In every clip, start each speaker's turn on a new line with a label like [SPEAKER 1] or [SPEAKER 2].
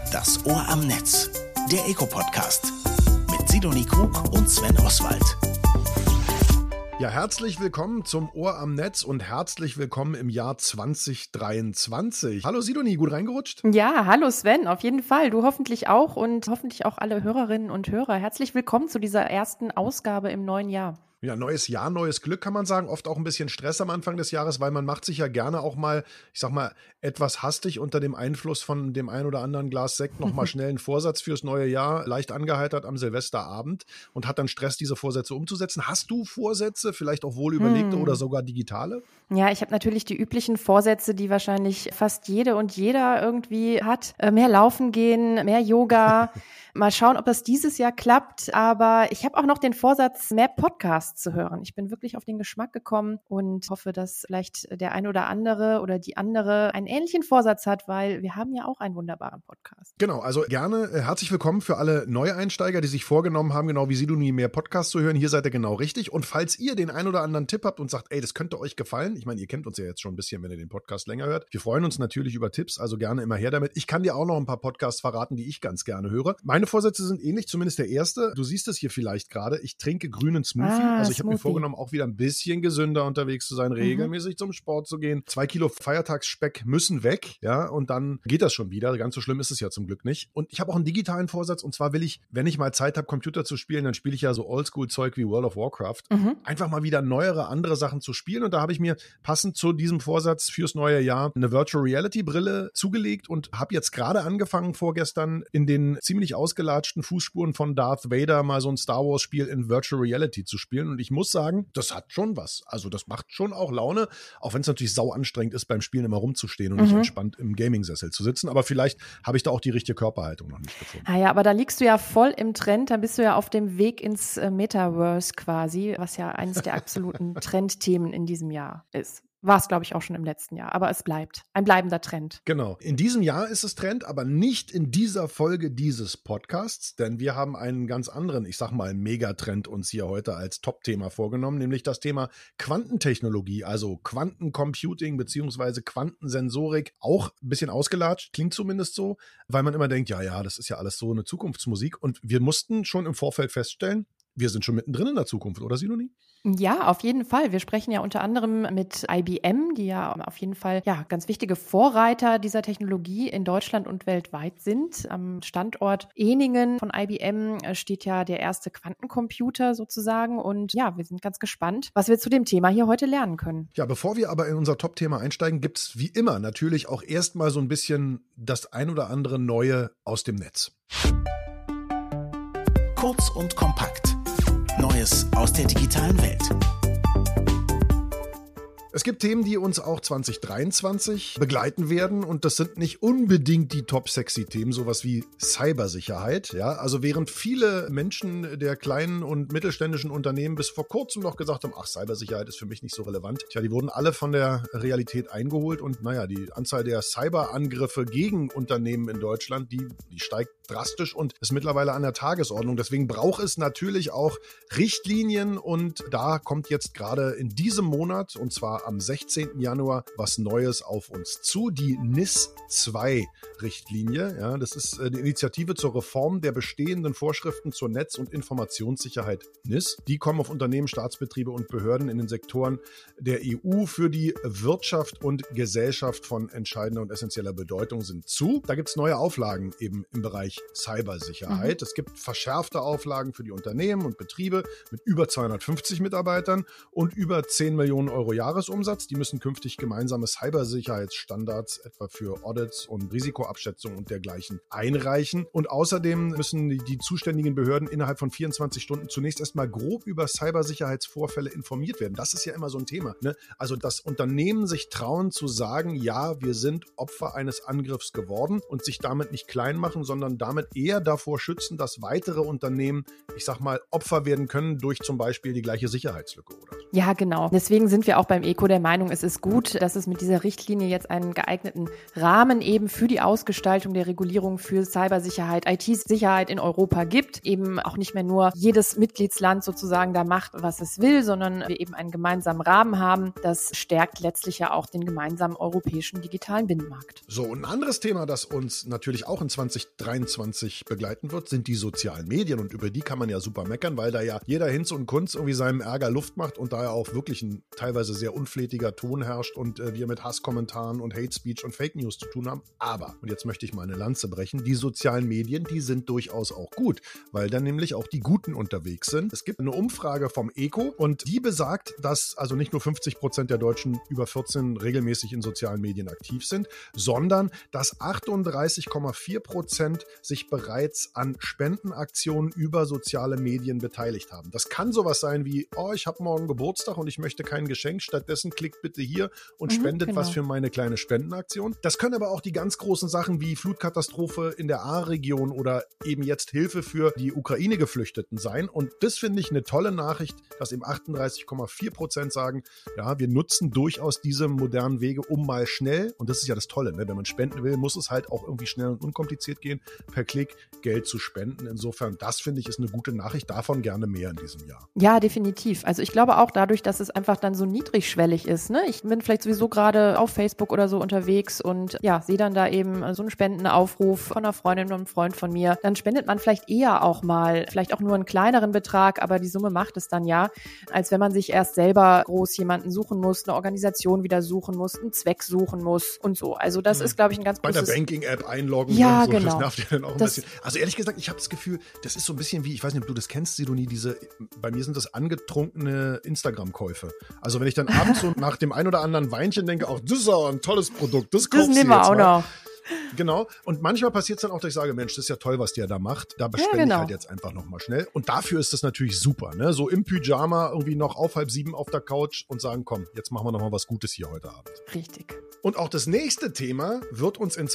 [SPEAKER 1] Das Ohr am Netz, der Eco-Podcast mit Sidonie Krug und Sven Oswald.
[SPEAKER 2] Ja, herzlich willkommen zum Ohr am Netz und herzlich willkommen im Jahr 2023. Hallo Sidonie, gut reingerutscht?
[SPEAKER 3] Ja, hallo Sven, auf jeden Fall. Du hoffentlich auch und hoffentlich auch alle Hörerinnen und Hörer. Herzlich willkommen zu dieser ersten Ausgabe im neuen Jahr.
[SPEAKER 2] Ja, neues Jahr, neues Glück kann man sagen. Oft auch ein bisschen Stress am Anfang des Jahres, weil man macht sich ja gerne auch mal, ich sag mal, etwas hastig unter dem Einfluss von dem ein oder anderen Glas Sekt nochmal schnell einen Vorsatz fürs neue Jahr, leicht angeheitert am Silvesterabend und hat dann Stress, diese Vorsätze umzusetzen. Hast du Vorsätze, vielleicht auch wohl überlegte oder sogar digitale?
[SPEAKER 3] Ja, ich habe natürlich die üblichen Vorsätze, die wahrscheinlich fast jede und jeder irgendwie hat. Mehr laufen gehen, mehr Yoga. Mal schauen, ob das dieses Jahr klappt. Aber ich habe auch noch den Vorsatz, mehr Podcasts zu hören. Ich bin wirklich auf den Geschmack gekommen und hoffe, dass vielleicht der ein oder andere oder die andere einen ähnlichen Vorsatz hat, weil wir haben ja auch einen wunderbaren Podcast.
[SPEAKER 2] Genau, also gerne herzlich willkommen für alle Neueinsteiger, die sich vorgenommen haben, genau wie Sidonie, mehr Podcasts zu hören. Hier seid ihr genau richtig. Und falls ihr den ein oder anderen Tipp habt und sagt, ey, das könnte euch gefallen, ich meine, ihr kennt uns ja jetzt schon ein bisschen, wenn ihr den Podcast länger hört. Wir freuen uns natürlich über Tipps, also gerne immer her damit. Ich kann dir auch noch ein paar Podcasts verraten, die ich ganz gerne höre. Meine Vorsätze sind ähnlich, zumindest der erste. Du siehst es hier vielleicht gerade. Ich trinke grünen Smoothie. Also ich habe mir vorgenommen, auch wieder ein bisschen gesünder unterwegs zu sein, regelmäßig zum Sport zu gehen. 2 Kilo Feiertagsspeck müssen weg, ja, und dann geht das schon wieder. Ganz so schlimm ist es ja zum Glück nicht. Und ich habe auch einen digitalen Vorsatz, und zwar will ich, wenn ich mal Zeit habe, Computer zu spielen, dann spiele ich ja so Oldschool-Zeug wie World of Warcraft. Einfach mal wieder neuere, andere Sachen zu spielen. Und da habe ich mir passend zu diesem Vorsatz fürs neue Jahr eine Virtual Reality Brille zugelegt und habe jetzt gerade angefangen, vorgestern in den ziemlich ausgelatschten Fußspuren von Darth Vader mal so ein Star Wars Spiel in Virtual Reality zu spielen. Und ich muss sagen, das hat schon was. Also das macht schon auch Laune, auch wenn es natürlich sau anstrengend ist, beim Spielen immer rumzustehen und nicht entspannt im Gaming-Sessel zu sitzen. Aber vielleicht habe ich da auch die richtige Körperhaltung noch nicht gefunden.
[SPEAKER 3] Ah ja, aber da liegst du ja voll im Trend. Da bist du ja auf dem Weg ins Metaverse quasi, was ja eines der absoluten Trendthemen in diesem Jahr ist. War es, glaube ich, auch schon im letzten Jahr. Aber es bleibt ein bleibender Trend.
[SPEAKER 2] Genau. In diesem Jahr ist es Trend, aber nicht in dieser Folge dieses Podcasts, denn wir haben einen ganz anderen, ich sag mal, Megatrend uns hier heute als Top-Thema vorgenommen, nämlich das Thema Quantentechnologie, also Quantencomputing beziehungsweise Quantensensorik. Auch ein bisschen ausgelatscht, klingt zumindest so, weil man immer denkt, ja, das ist ja alles so eine Zukunftsmusik. Und wir mussten schon im Vorfeld feststellen, wir sind schon mittendrin in der Zukunft, oder Sidonie?
[SPEAKER 3] Ja, auf jeden Fall. Wir sprechen ja unter anderem mit IBM, die ja auf jeden Fall ganz wichtige Vorreiter dieser Technologie in Deutschland und weltweit sind. Am Standort Ehningen von IBM steht ja der erste Quantencomputer sozusagen. Und ja, wir sind ganz gespannt, was wir zu dem Thema hier heute lernen können.
[SPEAKER 2] Ja, bevor wir aber in unser Top-Thema einsteigen, gibt es wie immer natürlich auch erstmal so ein bisschen das ein oder andere Neue aus dem Netz.
[SPEAKER 1] Kurz und kompakt. Neues aus der digitalen Welt.
[SPEAKER 2] Es gibt Themen, die uns auch 2023 begleiten werden, und das sind nicht unbedingt die top-sexy-Themen, sowas wie Cybersicherheit. Ja? Also während viele Menschen der kleinen und mittelständischen Unternehmen bis vor kurzem noch gesagt haben, ach, Cybersicherheit ist für mich nicht so relevant. Tja, die wurden alle von der Realität eingeholt, und naja, die Anzahl der Cyberangriffe gegen Unternehmen in Deutschland, die steigt drastisch und ist mittlerweile an der Tagesordnung. Deswegen braucht es natürlich auch Richtlinien, und da kommt jetzt gerade in diesem Monat, und zwar am 16. Januar, was Neues auf uns zu. Die NIS-2-Richtlinie. Ja, das ist die Initiative zur Reform der bestehenden Vorschriften zur Netz- und Informationssicherheit NIS. Die kommen auf Unternehmen, Staatsbetriebe und Behörden in den Sektoren der EU für die Wirtschaft und Gesellschaft von entscheidender und essentieller Bedeutung sind zu. Da gibt es neue Auflagen eben im Bereich Cybersicherheit. Es gibt verschärfte Auflagen für die Unternehmen und Betriebe mit über 250 Mitarbeitern und über 10 Millionen Euro Jahresumsatz. Die müssen künftig gemeinsame Cybersicherheitsstandards etwa für Audits und Risikoabschätzung und dergleichen einreichen. Und außerdem müssen die zuständigen Behörden innerhalb von 24 Stunden zunächst erstmal grob über Cybersicherheitsvorfälle informiert werden. Das ist ja immer so ein Thema, ne? Also, dass Unternehmen sich trauen zu sagen, ja, wir sind Opfer eines Angriffs geworden, und sich damit nicht klein machen, sondern damit eher davor schützen, dass weitere Unternehmen, ich sag mal, Opfer werden können durch zum Beispiel die gleiche Sicherheitslücke oder so.
[SPEAKER 3] Ja, genau. Deswegen sind wir auch beim ECO der Meinung, es ist gut, dass es mit dieser Richtlinie jetzt einen geeigneten Rahmen eben für die Ausgestaltung der Regulierung für Cybersicherheit, IT-Sicherheit in Europa gibt. Eben auch nicht mehr nur jedes Mitgliedsland sozusagen da macht, was es will, sondern wir eben einen gemeinsamen Rahmen haben. Das stärkt letztlich ja auch den gemeinsamen europäischen digitalen Binnenmarkt.
[SPEAKER 2] So, und ein anderes Thema, das uns natürlich auch in 2023 begleiten wird, sind die sozialen Medien. Und über die kann man ja super meckern, weil da ja jeder Hinz und Kunz irgendwie seinem Ärger Luft macht und da ja auch wirklich ein teilweise sehr unflätiger Ton herrscht und wir mit Hasskommentaren und Hate Speech und Fake News zu tun haben. Aber, und jetzt möchte ich mal eine Lanze brechen, die sozialen Medien, die sind durchaus auch gut, weil dann nämlich auch die Guten unterwegs sind. Es gibt eine Umfrage vom ECO und die besagt, dass also nicht nur 50% der Deutschen über 14 regelmäßig in sozialen Medien aktiv sind, sondern dass 38,4% sich bereits an Spendenaktionen über soziale Medien beteiligt haben. Das kann sowas sein wie, oh, ich habe morgen Geburtstag und ich möchte kein Geschenk, stattdessen klickt bitte hier und spendet was für meine kleine Spendenaktion. Das können aber auch die ganz großen Sachen wie Flutkatastrophe in der Ahr-Region oder eben jetzt Hilfe für die Ukraine-Geflüchteten sein. Und das finde ich eine tolle Nachricht, dass eben 38,4% sagen, ja, wir nutzen durchaus diese modernen Wege, um mal schnell, und das ist ja das Tolle, ne? Wenn man spenden will, muss es halt auch irgendwie schnell und unkompliziert gehen, per Klick Geld zu spenden. Insofern, das finde ich ist eine gute Nachricht, davon gerne mehr in diesem Jahr.
[SPEAKER 3] Ja, definitiv. Also ich glaube auch dadurch, dass es einfach dann so niedrigschwellig ist. Ne? Ich bin vielleicht sowieso gerade auf Facebook oder so unterwegs und ja, sehe dann da eben so einen Spendenaufruf von einer Freundin oder einem Freund von mir. Dann spendet man vielleicht eher auch mal, vielleicht auch nur einen kleineren Betrag, aber die Summe macht es dann ja, als wenn man sich erst selber groß jemanden suchen muss, eine Organisation wieder suchen muss, einen Zweck suchen muss und so. Also das ist, glaube ich, ein ganz großes...
[SPEAKER 2] Bei der Banking-App einloggen.
[SPEAKER 3] Ja,
[SPEAKER 2] so.
[SPEAKER 3] genau.
[SPEAKER 2] Das nervt ja dann auch ein bisschen. Also ehrlich gesagt, ich habe das Gefühl, das ist so ein bisschen wie, ich weiß nicht, ob du das kennst, Sidonie, bei mir sind das angetrunkene Instagram-Käufe. Also wenn ich dann abends so nach dem ein oder anderen Weinchen denke, auch das ist auch ein tolles Produkt, das kaufst du jetzt
[SPEAKER 3] nehmen wir auch
[SPEAKER 2] mal.
[SPEAKER 3] noch.
[SPEAKER 2] Genau. Und manchmal passiert es dann auch, dass ich sage, Mensch, das ist ja toll, was der da macht. Da spende ich halt jetzt einfach nochmal schnell. Und dafür ist das natürlich super, ne? So im Pyjama irgendwie noch auf 6:30 auf der Couch und sagen, komm, jetzt machen wir nochmal was Gutes hier heute Abend.
[SPEAKER 3] Richtig.
[SPEAKER 2] Und auch das nächste Thema wird uns in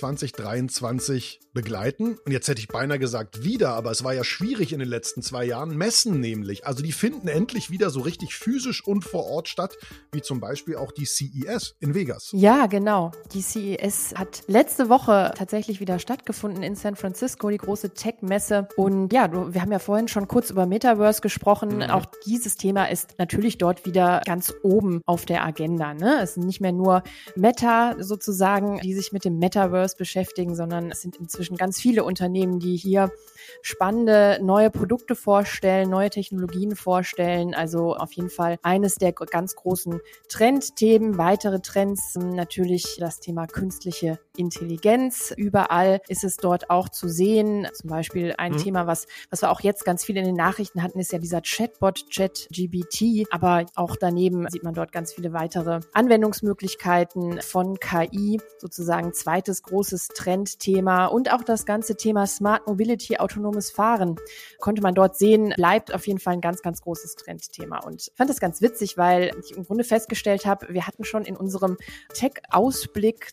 [SPEAKER 2] 2023 begleiten. Und jetzt hätte ich beinahe gesagt wieder, aber es war ja schwierig in den letzten 2 Jahren. Messen nämlich. Also die finden endlich wieder so richtig physisch und vor Ort statt, wie zum Beispiel auch die CES in Vegas.
[SPEAKER 3] Ja, genau. Die CES hat letzte Woche tatsächlich wieder stattgefunden in San Francisco, die große Tech-Messe. Und ja, wir haben ja vorhin schon kurz über Metaverse gesprochen. Auch dieses Thema ist natürlich dort wieder ganz oben auf der Agenda. Ne? Es sind nicht mehr nur Meta sozusagen, die sich mit dem Metaverse beschäftigen, sondern es sind inzwischen ganz viele Unternehmen, die hier spannende neue Produkte vorstellen, neue Technologien vorstellen. Also auf jeden Fall eines der ganz großen Trendthemen. Weitere Trends, natürlich das Thema künstliche Intelligenz. Überall ist es dort auch zu sehen. Zum Beispiel ein Thema, was wir auch jetzt ganz viel in den Nachrichten hatten, ist ja dieser Chatbot, ChatGPT. Aber auch daneben sieht man dort ganz viele weitere Anwendungsmöglichkeiten von KI, sozusagen zweites großes Trendthema. Und auch das ganze Thema Smart Mobility, autonomes Fahren, konnte man dort sehen, bleibt auf jeden Fall ein ganz, ganz großes Trendthema. Und ich fand das ganz witzig, weil ich im Grunde festgestellt habe, wir hatten schon in unserem Tech-Ausblick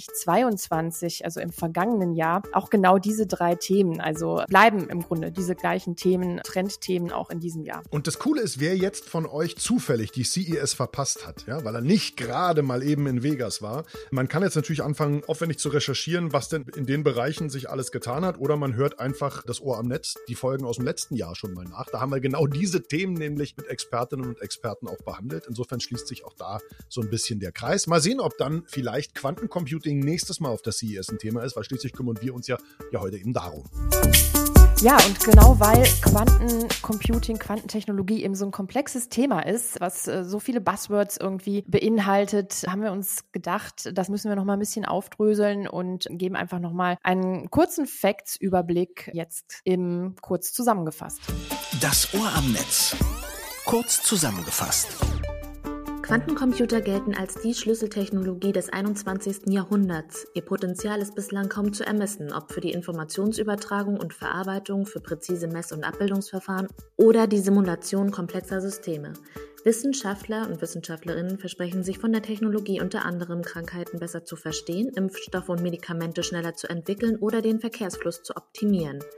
[SPEAKER 3] 2022, also im vergangenen Jahr, auch genau diese 3 Themen. Also bleiben im Grunde diese gleichen Themen, Trendthemen auch in diesem Jahr.
[SPEAKER 2] Und das Coole ist, wer jetzt von euch zufällig die CES verpasst hat, ja, weil er nicht gerade mal eben in Vegas war, man kann jetzt natürlich anfangen, aufwendig zu recherchieren, was denn in den Bereichen sich alles getan hat, oder man hört einfach das Ohr am Netz, die Folgen aus dem letzten Jahr schon mal nach. Da haben wir genau diese Themen nämlich mit Expertinnen und Experten auch behandelt. Insofern schließt sich auch da so ein bisschen der Kreis. Mal sehen, ob dann vielleicht Quantencomputing nächstes Mal auf der CES ein Thema ist, weil schließlich kümmern wir uns ja heute eben darum.
[SPEAKER 3] Ja, und genau weil Quantencomputing, Quantentechnologie eben so ein komplexes Thema ist, was so viele Buzzwords irgendwie beinhaltet, haben wir uns gedacht, das müssen wir noch mal ein bisschen aufdröseln und geben einfach noch mal einen kurzen Facts-Überblick jetzt kurz zusammengefasst.
[SPEAKER 1] Das Ohr am Netz. Kurz zusammengefasst.
[SPEAKER 4] Quantencomputer gelten als die Schlüsseltechnologie des 21. Jahrhunderts. Ihr Potenzial ist bislang kaum zu ermessen, ob für die Informationsübertragung und Verarbeitung, für präzise Mess- und Abbildungsverfahren oder die Simulation komplexer Systeme. Wissenschaftler und Wissenschaftlerinnen versprechen sich von der Technologie unter anderem, Krankheiten besser zu verstehen, Impfstoffe und Medikamente schneller zu entwickeln oder den Verkehrsfluss zu optimieren.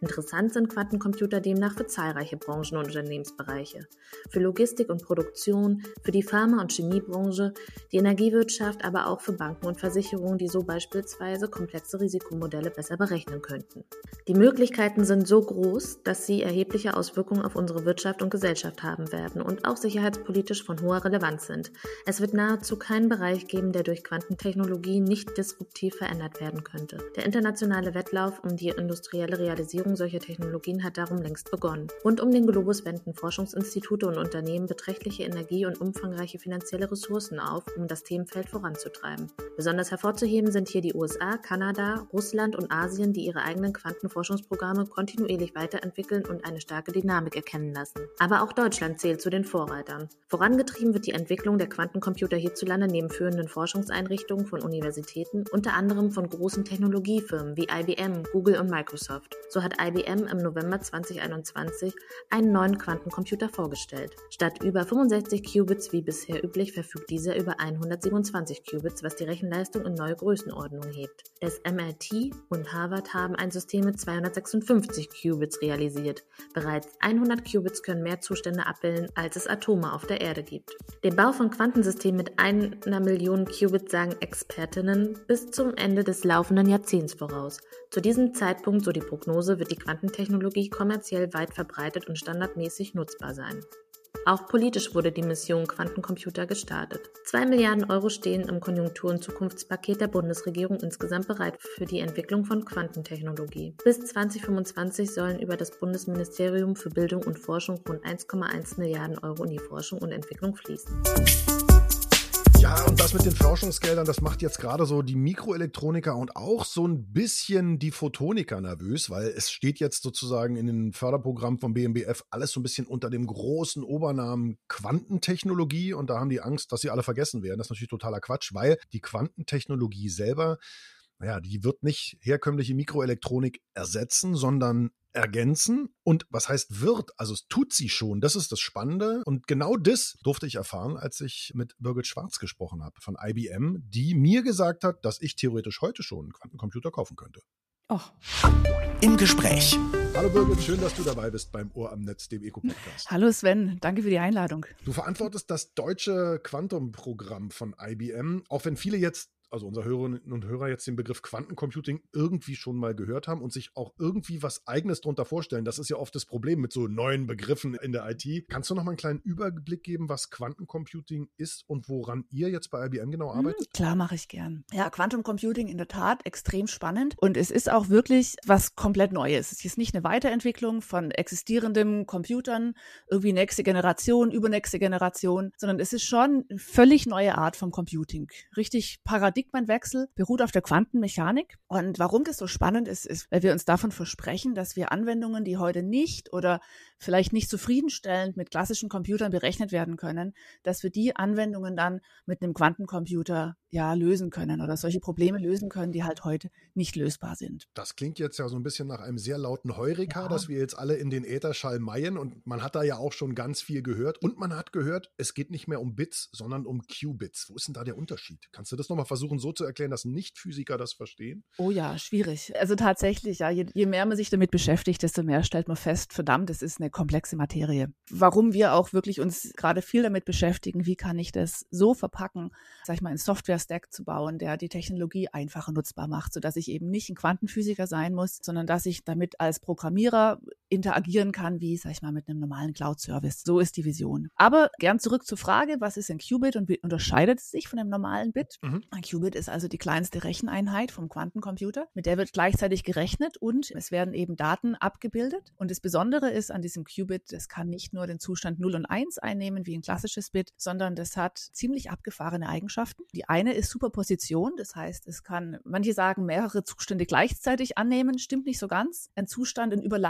[SPEAKER 4] Interessant sind Quantencomputer demnach für zahlreiche Branchen und Unternehmensbereiche. Für Logistik und Produktion, für die Pharma- und Chemiebranche, die Energiewirtschaft, aber auch für Banken und Versicherungen, die so beispielsweise komplexe Risikomodelle besser berechnen könnten. Die Möglichkeiten sind so groß, dass sie erhebliche Auswirkungen auf unsere Wirtschaft und Gesellschaft haben werden und auch sicherheitspolitisch von hoher Relevanz sind. Es wird nahezu keinen Bereich geben, der durch Quantentechnologie nicht disruptiv verändert werden könnte. Der internationale Wettlauf um die industrielle Realisierung solcher Technologien hat darum längst begonnen. Rund um den Globus wenden Forschungsinstitute und Unternehmen beträchtliche Energie und umfangreiche finanzielle Ressourcen auf, um das Themenfeld voranzutreiben. Besonders hervorzuheben sind hier die USA, Kanada, Russland und Asien, die ihre eigenen Quantenforschungsprogramme kontinuierlich weiterentwickeln und eine starke Dynamik erkennen lassen. Aber auch Deutschland zählt zu den Vorreitern. Vorangetrieben wird die Entwicklung der Quantencomputer hierzulande neben führenden Forschungseinrichtungen von Universitäten, unter anderem von großen Technologiefirmen wie IBM, Google und Microsoft. So hat IBM im November 2021 einen neuen Quantencomputer vorgestellt. Statt über 65 Qubits wie bisher üblich verfügt dieser über 127 Qubits, was die Rechenleistung in neue Größenordnungen hebt. Das MIT und Harvard haben ein System mit 256 Qubits realisiert. Bereits 100 Qubits können mehr Zustände abbilden, als es Atome auf der Erde gibt. Den Bau von Quantensystemen mit 1 Million Qubits sagen Expertinnen bis zum Ende des laufenden Jahrzehnts voraus. Zu diesem Zeitpunkt, so die Prognose, wird die Quantentechnologie kommerziell weit verbreitet und standardmäßig nutzbar sein. Auch politisch wurde die Mission Quantencomputer gestartet. 2 Milliarden Euro stehen im Konjunktur- und Zukunftspaket der Bundesregierung insgesamt bereit für die Entwicklung von Quantentechnologie. Bis 2025 sollen über das Bundesministerium für Bildung und Forschung rund 1,1 Milliarden Euro in die Forschung und Entwicklung fließen.
[SPEAKER 2] Ja, und das mit den Forschungsgeldern, das macht jetzt gerade so die Mikroelektroniker und auch so ein bisschen die Photoniker nervös, weil es steht jetzt sozusagen in den Förderprogrammen vom BMBF alles so ein bisschen unter dem großen Obernamen Quantentechnologie und da haben die Angst, dass sie alle vergessen werden. Das ist natürlich totaler Quatsch, weil die Quantentechnologie selber, naja, die wird nicht herkömmliche Mikroelektronik ersetzen, sondern ergänzen. Und was heißt wird? Also es tut sie schon. Das ist das Spannende. Und genau das durfte ich erfahren, als ich mit Birgit Schwarz gesprochen habe von IBM, die mir gesagt hat, dass ich theoretisch heute schon einen Quantencomputer kaufen könnte.
[SPEAKER 3] Och.
[SPEAKER 1] Im Gespräch.
[SPEAKER 2] Hallo Birgit, schön, dass du dabei bist beim Ohr am Netz, dem Eco-Podcast.
[SPEAKER 5] Hallo Sven, danke für die Einladung.
[SPEAKER 2] Du verantwortest das deutsche Quantum-Programm von IBM, auch wenn viele jetzt, also unsere Hörerinnen und Hörer jetzt den Begriff Quantencomputing irgendwie schon mal gehört haben und sich auch irgendwie was Eigenes drunter vorstellen. Das ist ja oft das Problem mit so neuen Begriffen in der IT. Kannst du noch mal einen kleinen Überblick geben, was Quantencomputing ist und woran ihr jetzt bei IBM genau arbeitet?
[SPEAKER 5] Klar, mache ich gern. Ja, Quantum Computing in der Tat extrem spannend und es ist auch wirklich was komplett Neues. Es ist nicht eine Weiterentwicklung von existierenden Computern, irgendwie nächste Generation, übernächste Generation, sondern es ist schon eine völlig neue Art von Computing. Richtig Paradigmenwechsel, beruht auf der Quantenmechanik. Und warum das so spannend ist, weil wir uns davon versprechen, dass wir Anwendungen, die heute nicht oder vielleicht nicht zufriedenstellend mit klassischen Computern berechnet werden können, dass wir die Anwendungen dann mit einem Quantencomputer lösen können oder solche Probleme lösen können, die halt heute nicht lösbar sind.
[SPEAKER 2] Das klingt jetzt ja so ein bisschen nach einem sehr lauten Heureka, dass wir jetzt alle in den Ätherschall meien und man hat da ja auch schon ganz viel gehört und man hat gehört, es geht nicht mehr um Bits, sondern um Qubits. Wo ist denn da der Unterschied? Kannst du das nochmal versuchen so zu erklären, dass Nicht-Physiker das verstehen?
[SPEAKER 5] Oh ja, schwierig. Also tatsächlich, ja, je mehr man sich damit beschäftigt, desto mehr stellt man fest, verdammt, das ist eine komplexe Materie. Warum wir auch wirklich uns gerade viel damit beschäftigen, wie kann ich das so verpacken, sag ich mal, einen Software-Stack zu bauen, der die Technologie einfacher nutzbar macht, sodass ich eben nicht ein Quantenphysiker sein muss, sondern dass ich damit als Programmierer interagieren kann, wie, sag ich mal, mit einem normalen Cloud-Service. So ist die Vision. Aber gern zurück zur Frage, was ist ein Qubit und wie unterscheidet es sich von einem normalen Bit? Ein Qubit ist also die kleinste Recheneinheit vom Quantencomputer. Mit der wird gleichzeitig gerechnet und es werden eben Daten abgebildet. Und das Besondere ist an diesem Qubit, das kann nicht nur den Zustand 0 und 1 einnehmen wie ein klassisches Bit, sondern das hat ziemlich abgefahrene Eigenschaften. Die eine ist Superposition, das heißt, es kann, manche sagen, mehrere Zustände gleichzeitig annehmen, stimmt nicht so ganz. Ein Überlagerungszustand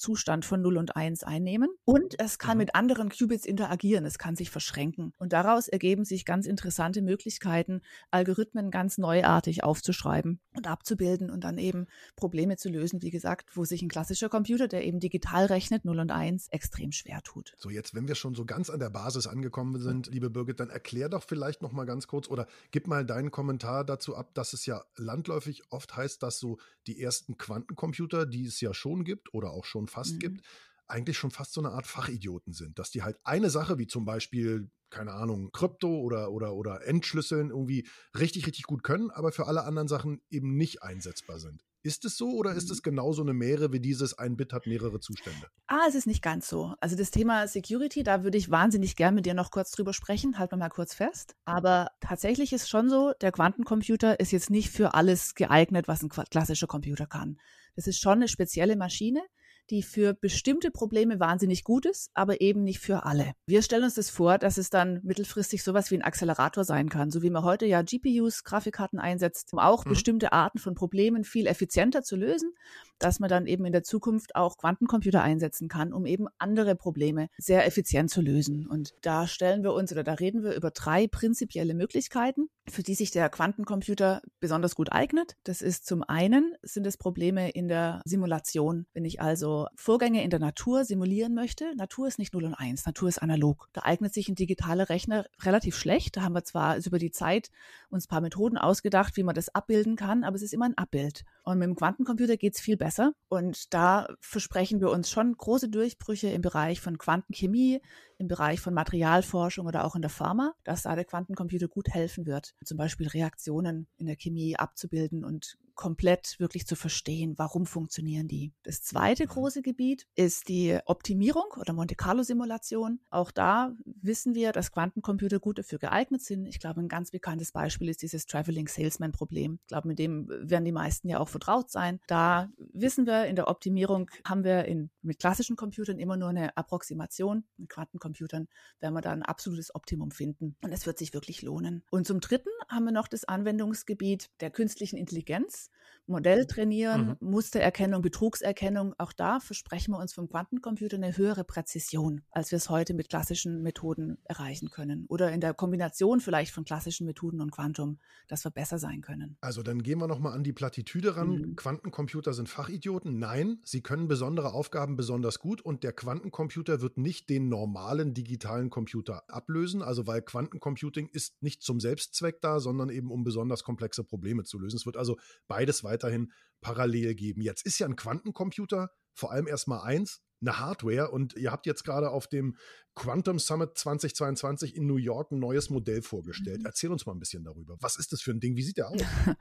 [SPEAKER 5] Zustand von 0 und 1 einnehmen und es kann mit anderen Qubits interagieren, es kann sich verschränken. Und daraus ergeben sich ganz interessante Möglichkeiten, Algorithmen ganz neuartig aufzuschreiben und abzubilden und dann eben Probleme zu lösen, wie gesagt, wo sich ein klassischer Computer, der eben digital rechnet, 0 und 1, extrem schwer tut.
[SPEAKER 2] So, jetzt, wenn wir schon so ganz an der Basis angekommen sind, liebe Birgit, dann erklär doch vielleicht noch mal ganz kurz oder gib mal deinen Kommentar dazu ab, dass es ja landläufig oft heißt, dass so die ersten Quantencomputer, die es ja schon gibt oder auch schon fast gibt, eigentlich schon fast so eine Art Fachidioten sind. Dass die halt eine Sache, wie zum Beispiel, keine Ahnung, Krypto oder Entschlüsseln irgendwie richtig, richtig gut können, aber für alle anderen Sachen eben nicht einsetzbar sind. Ist es so oder ist es genauso eine Mähre wie dieses, ein Bit hat mehrere Zustände?
[SPEAKER 5] Es ist nicht ganz so. Also das Thema Security, da würde ich wahnsinnig gern mit dir noch kurz drüber sprechen. Halten wir mal kurz fest. Aber tatsächlich ist schon so, der Quantencomputer ist jetzt nicht für alles geeignet, was ein klassischer Computer kann. Das ist schon eine spezielle Maschine, die für bestimmte Probleme wahnsinnig gut ist, aber eben nicht für alle. Wir stellen uns das vor, dass es dann mittelfristig sowas wie ein Accelerator sein kann, so wie man heute ja GPUs, Grafikkarten einsetzt, um auch bestimmte Arten von Problemen viel effizienter zu lösen, dass man dann eben in der Zukunft auch Quantencomputer einsetzen kann, um eben andere Probleme sehr effizient zu lösen. Und da stellen wir uns oder da reden wir über 3 prinzipielle Möglichkeiten, für die sich der Quantencomputer besonders gut eignet. Das ist zum einen, sind es Probleme in der Simulation. Wenn ich also Vorgänge in der Natur simulieren möchte, Natur ist nicht 0 und 1, Natur ist analog. Da eignet sich ein digitaler Rechner relativ schlecht. Da haben wir zwar über die Zeit uns ein paar Methoden ausgedacht, wie man das abbilden kann, aber es ist immer ein Abbild. Und mit dem Quantencomputer geht es viel besser. Und da versprechen wir uns schon große Durchbrüche im Bereich von Quantenchemie, im Bereich von Materialforschung oder auch in der Pharma, dass da der Quantencomputer gut helfen wird, zum Beispiel Reaktionen in der Chemie abzubilden und komplett wirklich zu verstehen, warum funktionieren die. Das zweite große Gebiet ist die Optimierung oder Monte-Carlo-Simulation. Auch da wissen wir, dass Quantencomputer gut dafür geeignet sind. Ich glaube, ein ganz bekanntes Beispiel ist dieses Traveling Salesman-Problem. Ich glaube, mit dem werden die meisten ja auch vertraut sein. Da wissen wir, in der Optimierung haben wir mit klassischen Computern immer nur eine Approximation. Mit Quantencomputern werden wir da ein absolutes Optimum finden. Und es wird sich wirklich lohnen. Und zum Dritten haben wir noch das Anwendungsgebiet der künstlichen Intelligenz. Modell trainieren, Mustererkennung, Betrugserkennung. Auch da versprechen wir uns vom Quantencomputer eine höhere Präzision, als wir es heute mit klassischen Methoden erreichen können. Oder in der Kombination vielleicht von klassischen Methoden und Quantum, dass wir besser sein können.
[SPEAKER 2] Also dann gehen wir nochmal an die Plattitüde ran. Quantencomputer sind Fachidioten. Nein, sie können besondere Aufgaben besonders gut und der Quantencomputer wird nicht den normalen digitalen Computer ablösen. Also weil Quantencomputing ist nicht zum Selbstzweck da, sondern eben um besonders komplexe Probleme zu lösen. Es wird also beides weiterhin parallel geben. Jetzt ist ja ein Quantencomputer vor allem erstmal eins, eine Hardware und ihr habt jetzt gerade auf dem Quantum Summit 2022 in New York ein neues Modell vorgestellt. Erzähl uns mal ein bisschen darüber. Was ist das für ein Ding? Wie sieht der aus?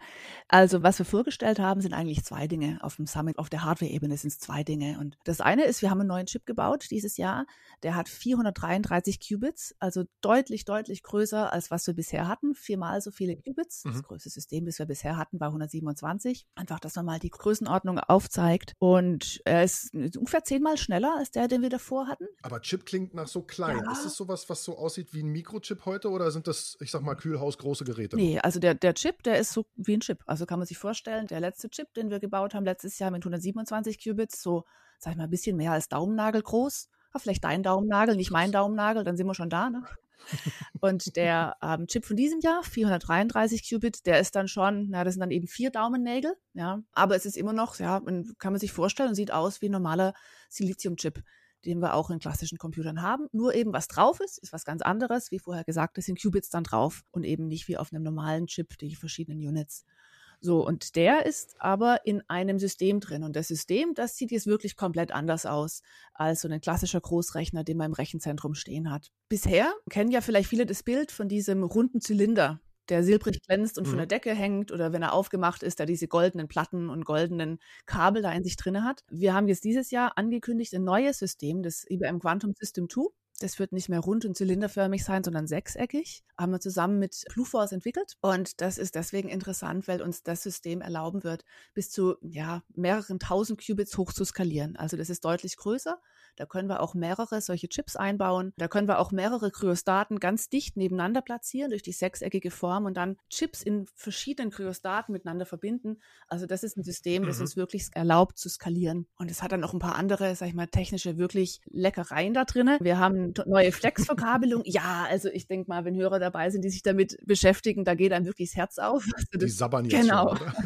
[SPEAKER 5] Also was wir vorgestellt haben, sind eigentlich 2 Dinge. Auf dem Summit, auf der Hardware-Ebene sind es 2 Dinge. Und das eine ist, wir haben einen neuen Chip gebaut dieses Jahr. Der hat 433 Qubits, also deutlich, deutlich größer, als was wir bisher hatten. 4-mal so viele Qubits. Das größte System, das wir bisher hatten, war 127. Einfach, dass man mal die Größenordnung aufzeigt. Und er ist ungefähr 10-mal schneller als der, den wir davor hatten.
[SPEAKER 2] Aber Chip klingt nach so klein. Ja. Ist es sowas, was so aussieht wie ein Mikrochip heute oder sind das, ich sag mal, kühlhausgroße Geräte?
[SPEAKER 5] Nee, also der Chip, der ist so wie ein Chip. Also kann man sich vorstellen, der letzte Chip, den wir gebaut haben letztes Jahr mit 127 Qubits, so, sag ich mal, ein bisschen mehr als Daumennagel groß. Vielleicht dein Daumennagel, nicht mein Daumennagel, dann sind wir schon da, ne? Und der Chip von diesem Jahr, 433 Qubit, der ist dann schon, das sind dann eben 4 Daumennägel, ja. Aber es ist immer noch, ja, kann man sich vorstellen, und sieht aus wie ein normaler Silizium-Chip, den wir auch in klassischen Computern haben. Nur eben, was drauf ist was ganz anderes. Wie vorher gesagt, es sind Qubits dann drauf und eben nicht wie auf einem normalen Chip, die verschiedenen Units. So, und der ist aber in einem System drin. Und das System, das sieht jetzt wirklich komplett anders aus als so ein klassischer Großrechner, den man im Rechenzentrum stehen hat. Bisher kennen ja vielleicht viele das Bild von diesem runden Zylinder, der silbrig glänzt und von der Decke hängt oder wenn er aufgemacht ist, da diese goldenen Platten und goldenen Kabel da in sich drin hat. Wir haben jetzt dieses Jahr angekündigt ein neues System, das IBM Quantum System 2. Das wird nicht mehr rund und zylinderförmig sein, sondern sechseckig. Haben wir zusammen mit Blueforce entwickelt. Und das ist deswegen interessant, weil uns das System erlauben wird, bis zu mehreren 1000 Qubits hoch zu skalieren. Also das ist deutlich größer. Da können wir auch mehrere solche Chips einbauen. Da können wir auch mehrere Kryostaten ganz dicht nebeneinander platzieren durch die sechseckige Form und dann Chips in verschiedenen Kryostaten miteinander verbinden. Also das ist ein System, das uns wirklich erlaubt zu skalieren. Und es hat dann noch ein paar andere, sag ich mal, technische wirklich Leckereien da drin. Wir haben neue Flex-Verkabelung. Ja, also ich denke mal, wenn Hörer dabei sind, die sich damit beschäftigen, da geht einem wirklich das Herz auf. Also
[SPEAKER 2] die sabbern jetzt
[SPEAKER 5] genau.
[SPEAKER 2] schon, oder?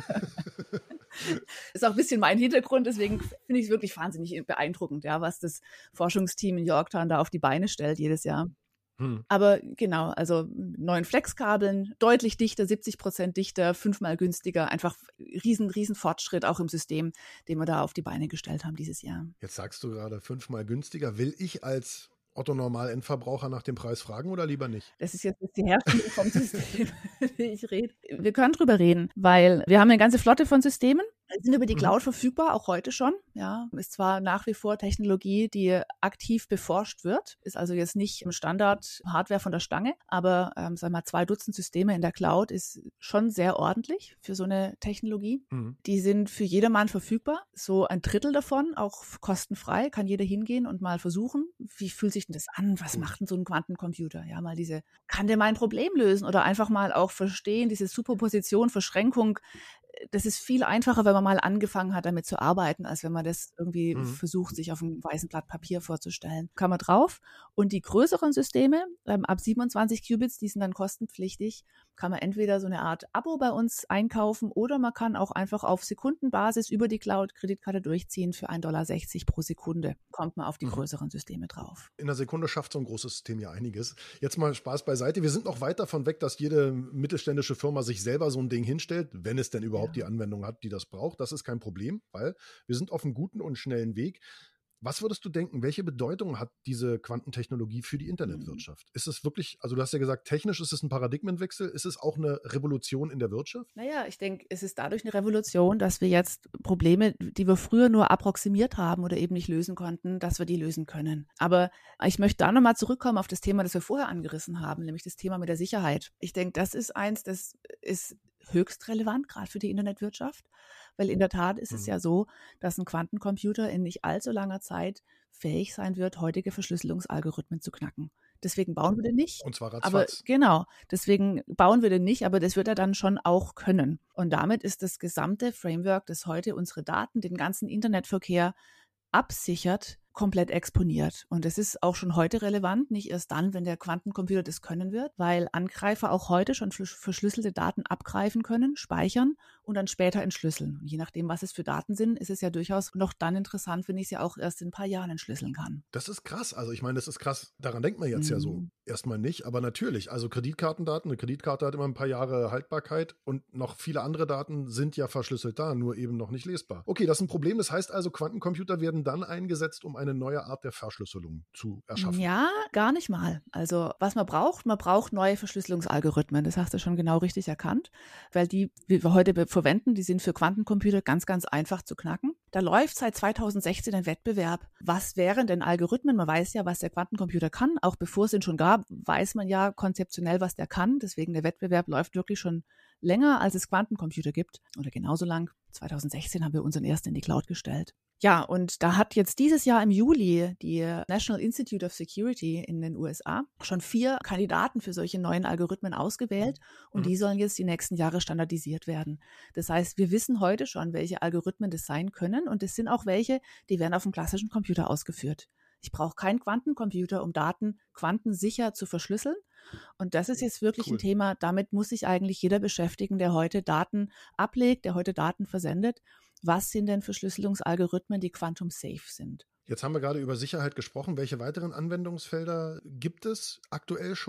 [SPEAKER 5] Ist auch ein bisschen mein Hintergrund, deswegen finde ich es wirklich wahnsinnig beeindruckend, ja, was das Forschungsteam in Yorktown da auf die Beine stellt jedes Jahr. Aber genau, also neuen Flexkabeln, deutlich dichter, 70% dichter, 5-mal günstiger, einfach riesen Fortschritt auch im System, den wir da auf die Beine gestellt haben dieses Jahr.
[SPEAKER 2] Jetzt sagst du gerade 5-mal günstiger. Will ich als Otto-Normal-Endverbraucher nach dem Preis fragen oder lieber nicht?
[SPEAKER 5] Das ist jetzt die Herstellung vom System, wie ich rede. Wir können drüber reden, weil wir haben eine ganze Flotte von Systemen. Sind über die Cloud verfügbar, auch heute schon. Ja, ist zwar nach wie vor Technologie, die aktiv beforscht wird, ist also jetzt nicht im Standard Hardware von der Stange, aber sagen wir mal 2 Dutzend Systeme in der Cloud ist schon sehr ordentlich für so eine Technologie. Die sind für jedermann verfügbar, so ein Drittel davon, auch kostenfrei, kann jeder hingehen und mal versuchen, wie fühlt sich denn das an, was macht denn so ein Quantencomputer? Ja, mal kann der mein Problem lösen oder einfach mal auch verstehen, diese Superposition, Verschränkung. Das ist viel einfacher, wenn man mal angefangen hat, damit zu arbeiten, als wenn man das irgendwie versucht, sich auf einem weißen Blatt Papier vorzustellen. Kann man drauf. Und die größeren Systeme, ab 27 Qubits, die sind dann kostenpflichtig, kann man entweder so eine Art Abo bei uns einkaufen oder man kann auch einfach auf Sekundenbasis über die Cloud-Kreditkarte durchziehen für $1,60 pro Sekunde. Kommt man auf die größeren Systeme drauf.
[SPEAKER 2] In einer Sekunde schafft so ein großes System ja einiges. Jetzt mal Spaß beiseite. Wir sind noch weit davon weg, dass jede mittelständische Firma sich selber so ein Ding hinstellt, wenn es denn überhaupt die Anwendung hat, die das braucht. Das ist kein Problem, weil wir sind auf einem guten und schnellen Weg. Was würdest du denken, welche Bedeutung hat diese Quantentechnologie für die Internetwirtschaft? Ist es wirklich, also du hast ja gesagt, technisch ist es ein Paradigmenwechsel, ist es auch eine Revolution in der Wirtschaft?
[SPEAKER 5] Naja, ich denke, es ist dadurch eine Revolution, dass wir jetzt Probleme, die wir früher nur approximiert haben oder eben nicht lösen konnten, dass wir die lösen können. Aber ich möchte da nochmal zurückkommen auf das Thema, das wir vorher angerissen haben, nämlich das Thema mit der Sicherheit. Ich denke, das ist eins, das ist höchst relevant, gerade für die Internetwirtschaft, weil in der Tat ist es ja so, dass ein Quantencomputer in nicht allzu langer Zeit fähig sein wird, heutige Verschlüsselungsalgorithmen zu knacken. Deswegen bauen wir den nicht.
[SPEAKER 2] Und zwar
[SPEAKER 5] aber
[SPEAKER 2] ratzfatz.
[SPEAKER 5] Genau, deswegen bauen wir den nicht, aber das wird er dann schon auch können. Und damit ist das gesamte Framework, das heute unsere Daten, den ganzen Internetverkehr absichert, komplett exponiert. Und das ist auch schon heute relevant, nicht erst dann, wenn der Quantencomputer das können wird, weil Angreifer auch heute schon verschlüsselte Daten abgreifen können, speichern und dann später entschlüsseln. Und je nachdem, was es für Daten sind, ist es ja durchaus noch dann interessant, wenn ich sie auch erst in ein paar Jahren entschlüsseln kann.
[SPEAKER 2] Das ist krass. Also ich meine, das ist krass. Daran denkt man jetzt ja so erstmal nicht. Aber natürlich, also Kreditkartendaten, eine Kreditkarte hat immer ein paar Jahre Haltbarkeit und noch viele andere Daten sind ja verschlüsselt da, nur eben noch nicht lesbar. Okay, das ist ein Problem. Das heißt also, Quantencomputer werden dann eingesetzt, um eine neue Art der Verschlüsselung zu erschaffen.
[SPEAKER 5] Ja, gar nicht mal. Also was man braucht neue Verschlüsselungsalgorithmen. Das hast du schon genau richtig erkannt, weil die, wie wir heute verwenden, die sind für Quantencomputer ganz, ganz einfach zu knacken. Da läuft seit 2016 ein Wettbewerb. Was wären denn Algorithmen? Man weiß ja, was der Quantencomputer kann. Auch bevor es ihn schon gab, weiß man ja konzeptionell, was der kann. Deswegen der Wettbewerb läuft wirklich schon länger, als es Quantencomputer gibt. Oder genauso lang. 2016 haben wir unseren ersten in die Cloud gestellt. Ja, und da hat jetzt dieses Jahr im Juli die National Institute of Security in den USA schon 4 Kandidaten für solche neuen Algorithmen ausgewählt und die sollen jetzt die nächsten Jahre standardisiert werden. Das heißt, wir wissen heute schon, welche Algorithmen das sein können und es sind auch welche, die werden auf dem klassischen Computer ausgeführt. Ich brauche keinen Quantencomputer, um Daten quantensicher zu verschlüsseln. Und das ist jetzt wirklich ein Thema, damit muss sich eigentlich jeder beschäftigen, der heute Daten ablegt, der heute Daten versendet. Was sind denn Verschlüsselungsalgorithmen, die quantum-safe sind?
[SPEAKER 2] Jetzt haben wir gerade über Sicherheit gesprochen. Welche weiteren Anwendungsfelder gibt es aktuell schon?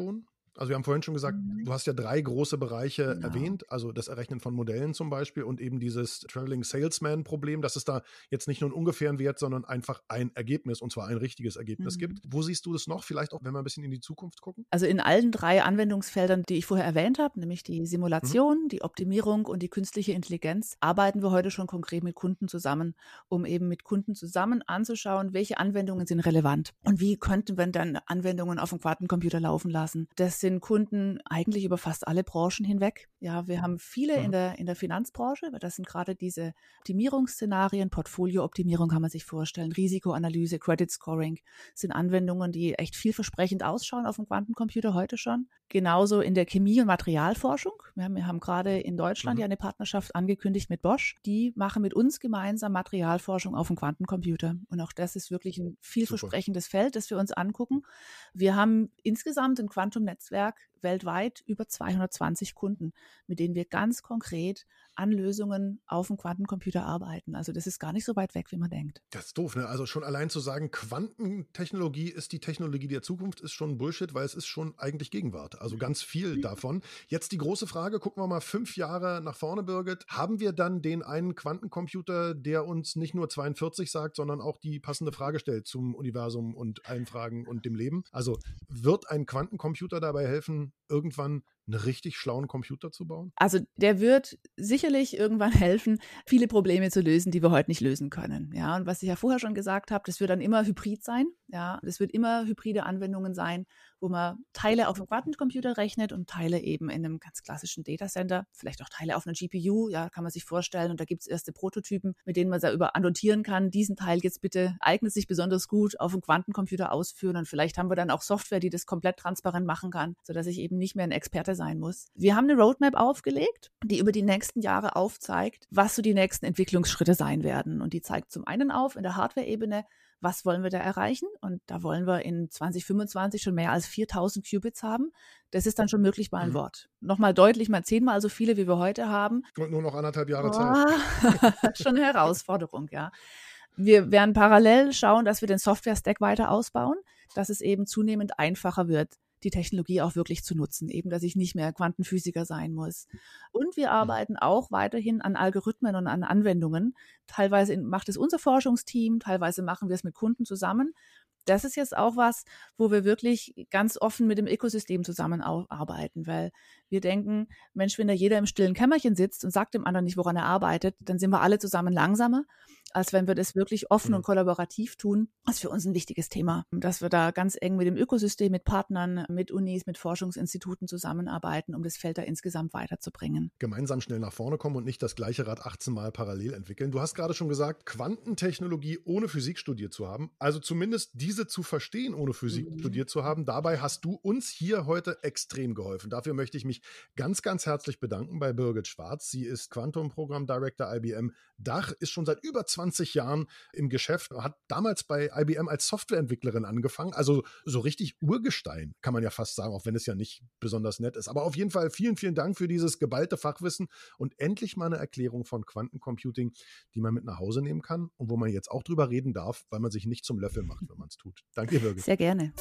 [SPEAKER 2] Also wir haben vorhin schon gesagt, du hast ja 3 große Bereiche erwähnt, also das Errechnen von Modellen zum Beispiel und eben dieses Traveling Salesman-Problem, dass es da jetzt nicht nur einen ungefähren Wert, sondern einfach ein Ergebnis, und zwar ein richtiges Ergebnis gibt. Wo siehst du das noch? Vielleicht auch, wenn wir ein bisschen in die Zukunft gucken?
[SPEAKER 5] Also in allen 3 Anwendungsfeldern, die ich vorher erwähnt habe, nämlich die Simulation, die Optimierung und die künstliche Intelligenz, arbeiten wir heute schon konkret mit Kunden zusammen, um eben mit Kunden zusammen anzuschauen, welche Anwendungen sind relevant und wie könnten wir dann Anwendungen auf dem Quantencomputer laufen lassen. Das sind Kunden eigentlich über fast alle Branchen hinweg. Ja, wir haben viele in der Finanzbranche, weil das sind gerade diese Optimierungsszenarien, Portfoliooptimierung kann man sich vorstellen, Risikoanalyse, Credit Scoring, sind Anwendungen, die echt vielversprechend ausschauen auf dem Quantencomputer heute schon. Genauso in der Chemie- und Materialforschung. Wir haben gerade in Deutschland ja eine Partnerschaft angekündigt mit Bosch. Die machen mit uns gemeinsam Materialforschung auf dem Quantencomputer. Und auch das ist wirklich ein vielversprechendes Feld, das wir uns angucken. Wir haben insgesamt im Quantum-Netzwerk weltweit über 220 Kunden, mit denen wir ganz konkret an Lösungen auf dem Quantencomputer arbeiten. Also das ist gar nicht so weit weg, wie man denkt.
[SPEAKER 2] Das ist doof, ne? Also schon allein zu sagen, Quantentechnologie ist die Technologie der Zukunft, ist schon Bullshit, weil es ist schon eigentlich Gegenwart. Also ganz viel davon. Jetzt die große Frage, gucken wir mal 5 Jahre nach vorne, Birgit. Haben wir dann den einen Quantencomputer, der uns nicht nur 42 sagt, sondern auch die passende Frage stellt zum Universum und allen Fragen und dem Leben? Also wird ein Quantencomputer dabei helfen, irgendwann einen richtig schlauen Computer zu bauen?
[SPEAKER 5] Also der wird sicherlich irgendwann helfen, viele Probleme zu lösen, die wir heute nicht lösen können. Ja, und was ich ja vorher schon gesagt habe, das wird dann immer hybrid sein. Ja, das wird immer hybride Anwendungen sein, wo man Teile auf dem Quantencomputer rechnet und Teile eben in einem ganz klassischen Datacenter, vielleicht auch Teile auf einer GPU, ja, kann man sich vorstellen. Und da gibt es erste Prototypen, mit denen man darüber annotieren kann, diesen Teil jetzt bitte eignet sich besonders gut auf dem Quantencomputer ausführen. Und vielleicht haben wir dann auch Software, die das komplett transparent machen kann, sodass ich eben nicht mehr ein Experte sein muss. Wir haben eine Roadmap aufgelegt, die über die nächsten Jahre aufzeigt, was so die nächsten Entwicklungsschritte sein werden. Und die zeigt zum einen auf in der Hardware-Ebene, was wollen wir da erreichen? Und da wollen wir in 2025 schon mehr als 4000 Qubits haben. Das ist dann schon möglich bei einem Wort. Nochmal deutlich, mal 10-mal so viele, wie wir heute haben.
[SPEAKER 2] Und nur noch 1,5 Jahre Zeit.
[SPEAKER 5] Schon eine Herausforderung, ja. Wir werden parallel schauen, dass wir den Software-Stack weiter ausbauen, dass es eben zunehmend einfacher wird, die Technologie auch wirklich zu nutzen, eben, dass ich nicht mehr Quantenphysiker sein muss. Und wir arbeiten auch weiterhin an Algorithmen und an Anwendungen. Teilweise macht es unser Forschungsteam, teilweise machen wir es mit Kunden zusammen. Das ist jetzt auch was, wo wir wirklich ganz offen mit dem Ökosystem zusammenarbeiten, weil wir denken, Mensch, wenn da jeder im stillen Kämmerchen sitzt und sagt dem anderen nicht, woran er arbeitet, dann sind wir alle zusammen langsamer, als wenn wir das wirklich offen und kollaborativ tun. Das ist für uns ein wichtiges Thema, dass wir da ganz eng mit dem Ökosystem, mit Partnern, mit Unis, mit Forschungsinstituten zusammenarbeiten, um das Feld da insgesamt weiterzubringen.
[SPEAKER 2] Gemeinsam schnell nach vorne kommen und nicht das gleiche Rad 18 Mal parallel entwickeln. Du hast gerade schon gesagt, Quantentechnologie ohne Physik studiert zu haben, also zumindest diese zu verstehen, ohne Physik studiert zu haben. Dabei hast du uns hier heute extrem geholfen. Dafür möchte ich mich ganz, ganz herzlich bedanken bei Birgit Schwarz. Sie ist Quantum Program Director IBM Dach, ist schon seit über 20 Jahren im Geschäft, hat damals bei IBM als Softwareentwicklerin angefangen, also so richtig Urgestein, kann man ja fast sagen, auch wenn es ja nicht besonders nett ist. Aber auf jeden Fall vielen, vielen Dank für dieses geballte Fachwissen und endlich mal eine Erklärung von Quantencomputing, die man mit nach Hause nehmen kann und wo man jetzt auch drüber reden darf, weil man sich nicht zum Löffel macht, wenn man es tut. Danke dir, Birgit.
[SPEAKER 5] Sehr gerne.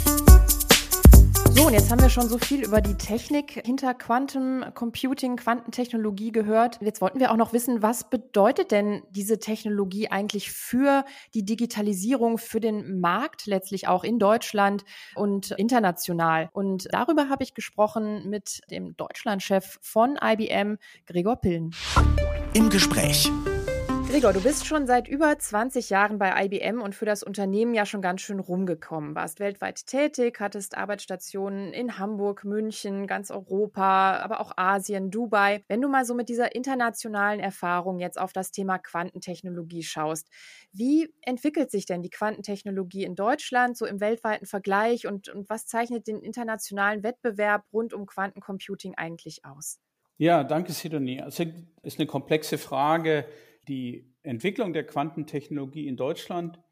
[SPEAKER 3] So, und jetzt haben wir schon so viel über die Technik hinter Quantum Computing, Quantentechnologie gehört. Jetzt wollten wir auch noch wissen, was bedeutet denn diese Technologie eigentlich für die Digitalisierung, für den Markt letztlich auch in Deutschland und international? Und darüber habe ich gesprochen mit dem Deutschlandchef von IBM, Gregor Pillen.
[SPEAKER 1] Im Gespräch.
[SPEAKER 3] Gregor, du bist schon seit über 20 Jahren bei IBM und für das Unternehmen ja schon ganz schön rumgekommen. Warst weltweit tätig, hattest Arbeitsstationen in Hamburg, München, ganz Europa, aber auch Asien, Dubai. Wenn du mal so mit dieser internationalen Erfahrung jetzt auf das Thema Quantentechnologie schaust, wie entwickelt sich denn die Quantentechnologie in Deutschland so im weltweiten Vergleich und was zeichnet den internationalen Wettbewerb rund um Quantencomputing eigentlich aus?
[SPEAKER 6] Ja, danke, Sidonie. Also ist eine komplexe Frage. Die Entwicklung der Quantentechnologie in Deutschland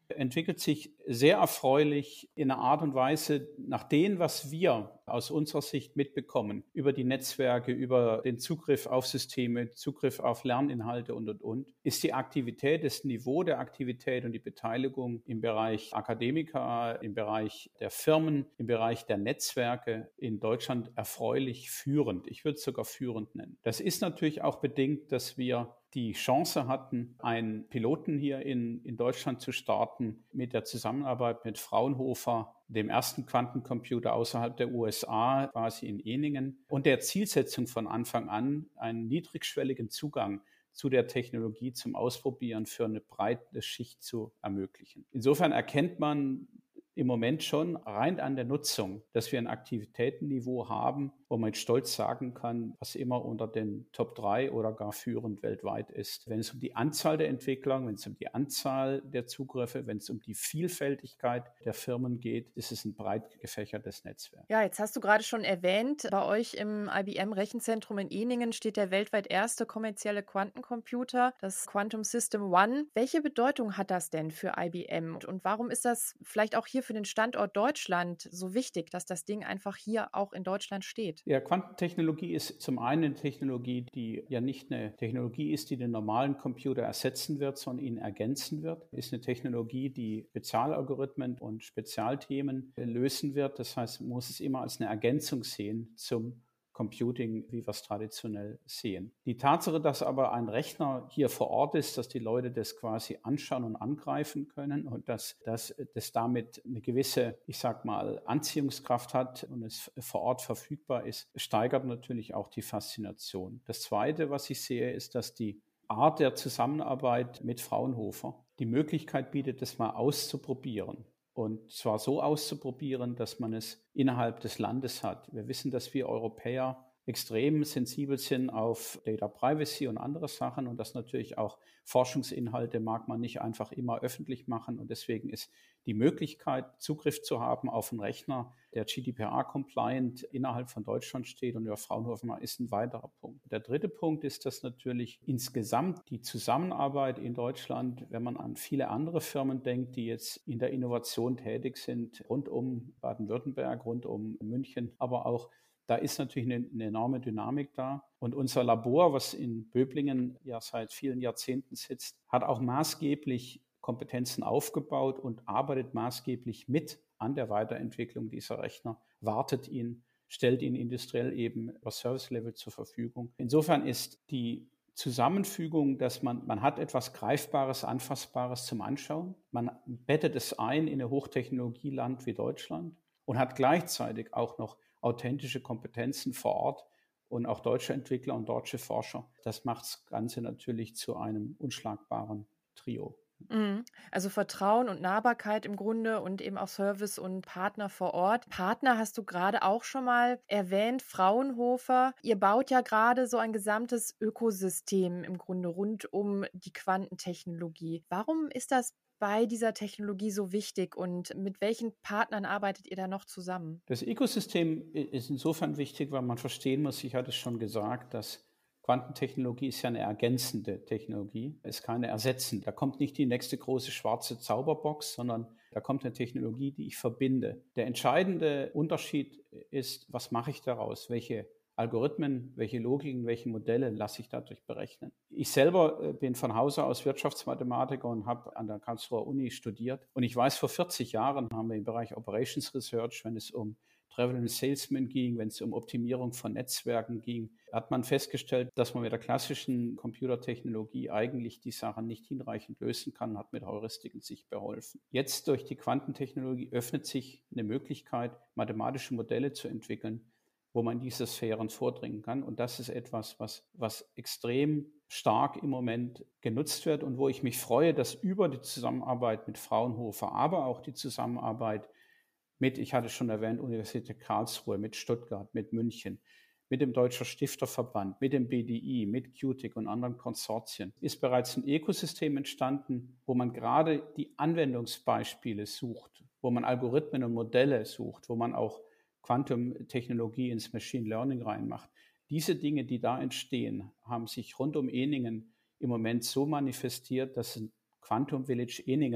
[SPEAKER 6] entwickelt sich sehr erfreulich in einer Art und Weise nach dem, was wir aus unserer Sicht mitbekommen, über die Netzwerke, über den Zugriff auf Systeme, Zugriff auf Lerninhalte und, ist die Aktivität, das Niveau der Aktivität und die Beteiligung im Bereich Akademiker, im Bereich der Firmen, im Bereich der Netzwerke in Deutschland erfreulich führend. Ich würde es sogar führend nennen. Das ist natürlich auch bedingt, dass wir die Chance hatten, einen Piloten hier in Deutschland zu starten mit der Zusammenarbeit mit Fraunhofer, dem ersten Quantencomputer außerhalb der USA, quasi in Ehningen, und der Zielsetzung von Anfang an, einen niedrigschwelligen Zugang zu der Technologie zum Ausprobieren für eine breite Schicht zu ermöglichen. Insofern erkennt man im Moment schon rein an der Nutzung, dass wir ein Aktivitätenniveau haben, wo man mit Stolz sagen kann, was immer unter den Top 3 oder gar führend weltweit ist. Wenn es um die Anzahl der Entwickler, wenn es um die Anzahl der Zugriffe, wenn es um die Vielfältigkeit der Firmen geht, ist es ein breit gefächertes Netzwerk.
[SPEAKER 3] Ja, jetzt hast du gerade schon erwähnt, bei euch im IBM-Rechenzentrum in Ehningen steht der weltweit erste kommerzielle Quantencomputer, das Quantum System One. Welche Bedeutung hat das denn für IBM und warum ist das vielleicht auch hier für den Standort Deutschland so wichtig, dass das Ding einfach hier auch in Deutschland steht?
[SPEAKER 6] Ja, Quantentechnologie ist zum einen eine Technologie, die ja nicht eine Technologie ist, die den normalen Computer ersetzen wird, sondern ihn ergänzen wird. Ist eine Technologie, die Spezialalgorithmen und Spezialthemen lösen wird. Das heißt, man muss es immer als eine Ergänzung sehen zum Computing, wie wir es traditionell sehen. Die Tatsache, dass aber ein Rechner hier vor Ort ist, dass die Leute das quasi anschauen und angreifen können und dass das damit eine gewisse, ich sag mal, Anziehungskraft hat und es vor Ort verfügbar ist, steigert natürlich auch die Faszination. Das Zweite, was ich sehe, ist, dass die Art der Zusammenarbeit mit Fraunhofer die Möglichkeit bietet, das mal auszuprobieren. Und zwar so auszuprobieren, dass man es innerhalb des Landes hat. Wir wissen, dass wir Europäer extrem sensibel sind auf Data Privacy und andere Sachen und dass natürlich auch Forschungsinhalte mag man nicht einfach immer öffentlich machen. Und deswegen ist die Möglichkeit, Zugriff zu haben auf einen Rechner, der GDPR-compliant innerhalb von Deutschland steht und über Fraunhofer ist ein weiterer Punkt. Der dritte Punkt ist, dass natürlich insgesamt die Zusammenarbeit in Deutschland, wenn man an viele andere Firmen denkt, die jetzt in der Innovation tätig sind, rund um Baden-Württemberg, rund um München, aber auch da ist natürlich eine enorme Dynamik da. Und unser Labor, was in Böblingen ja seit vielen Jahrzehnten sitzt, hat auch maßgeblich Kompetenzen aufgebaut und arbeitet maßgeblich mit an der Weiterentwicklung dieser Rechner, wartet ihn, stellt ihn industriell eben über Service Level zur Verfügung. Insofern ist die Zusammenfügung, dass man hat etwas Greifbares, Anfassbares zum Anschauen. Man bettet es ein in ein Hochtechnologieland wie Deutschland und hat gleichzeitig auch noch authentische Kompetenzen vor Ort und auch deutsche Entwickler und deutsche Forscher. Das macht das Ganze natürlich zu einem unschlagbaren Trio.
[SPEAKER 3] Also Vertrauen und Nahbarkeit im Grunde und eben auch Service und Partner vor Ort. Partner hast du gerade auch schon mal erwähnt, Fraunhofer. Ihr baut ja gerade so ein gesamtes Ökosystem im Grunde rund um die Quantentechnologie. Warum ist das bei dieser Technologie so wichtig und mit welchen Partnern arbeitet ihr da noch zusammen?
[SPEAKER 6] Das Ökosystem ist insofern wichtig, weil man verstehen muss, ich hatte es schon gesagt, dass Quantentechnologie ist ja eine ergänzende Technologie, ist keine ersetzende. Da kommt nicht die nächste große schwarze Zauberbox, sondern da kommt eine Technologie, die ich verbinde. Der entscheidende Unterschied ist, was mache ich daraus? Welche Algorithmen, welche Logiken, welche Modelle lasse ich dadurch berechnen? Ich selber bin von Hause aus Wirtschaftsmathematiker und habe an der Karlsruher Uni studiert. Und ich weiß, vor 40 Jahren haben wir im Bereich Operations Research, wenn es um Travel and Salesman ging, wenn es um Optimierung von Netzwerken ging, hat man festgestellt, dass man mit der klassischen Computertechnologie eigentlich die Sachen nicht hinreichend lösen kann, hat mit Heuristiken sich beholfen. Jetzt durch die Quantentechnologie öffnet sich eine Möglichkeit, mathematische Modelle zu entwickeln, wo man in diese Sphären vordringen kann. Und das ist etwas, was extrem stark im Moment genutzt wird und wo ich mich freue, dass über die Zusammenarbeit mit Fraunhofer, aber auch die Zusammenarbeit mit, ich hatte schon erwähnt, Universität Karlsruhe, mit Stuttgart, mit München, mit dem Deutschen Stifterverband, mit dem BDI, mit QTIC und anderen Konsortien, ist bereits ein Ökosystem entstanden, wo man gerade die Anwendungsbeispiele sucht, wo man Algorithmen und Modelle sucht, wo man auch Quantum-Technologie ins Machine Learning reinmacht. Diese Dinge, die da entstehen, haben sich rund um Ehningen im Moment so manifestiert, dass ein Quantum Village Ehningen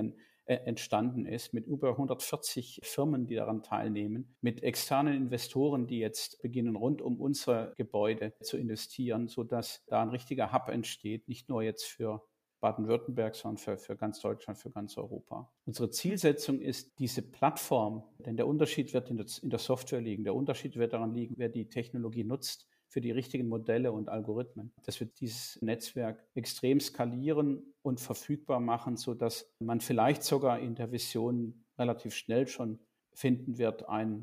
[SPEAKER 6] entstanden ist, mit über 140 Firmen, die daran teilnehmen, mit externen Investoren, die jetzt beginnen, rund um unser Gebäude zu investieren, sodass da ein richtiger Hub entsteht, nicht nur jetzt für Baden-Württemberg, sondern für ganz Deutschland, für ganz Europa. Unsere Zielsetzung ist, diese Plattform, denn der Unterschied wird in der Software liegen, der Unterschied wird daran liegen, wer die Technologie nutzt, für die richtigen Modelle und Algorithmen, dass wir dieses Netzwerk extrem skalieren und verfügbar machen, sodass man vielleicht sogar in der Vision relativ schnell schon finden wird, ein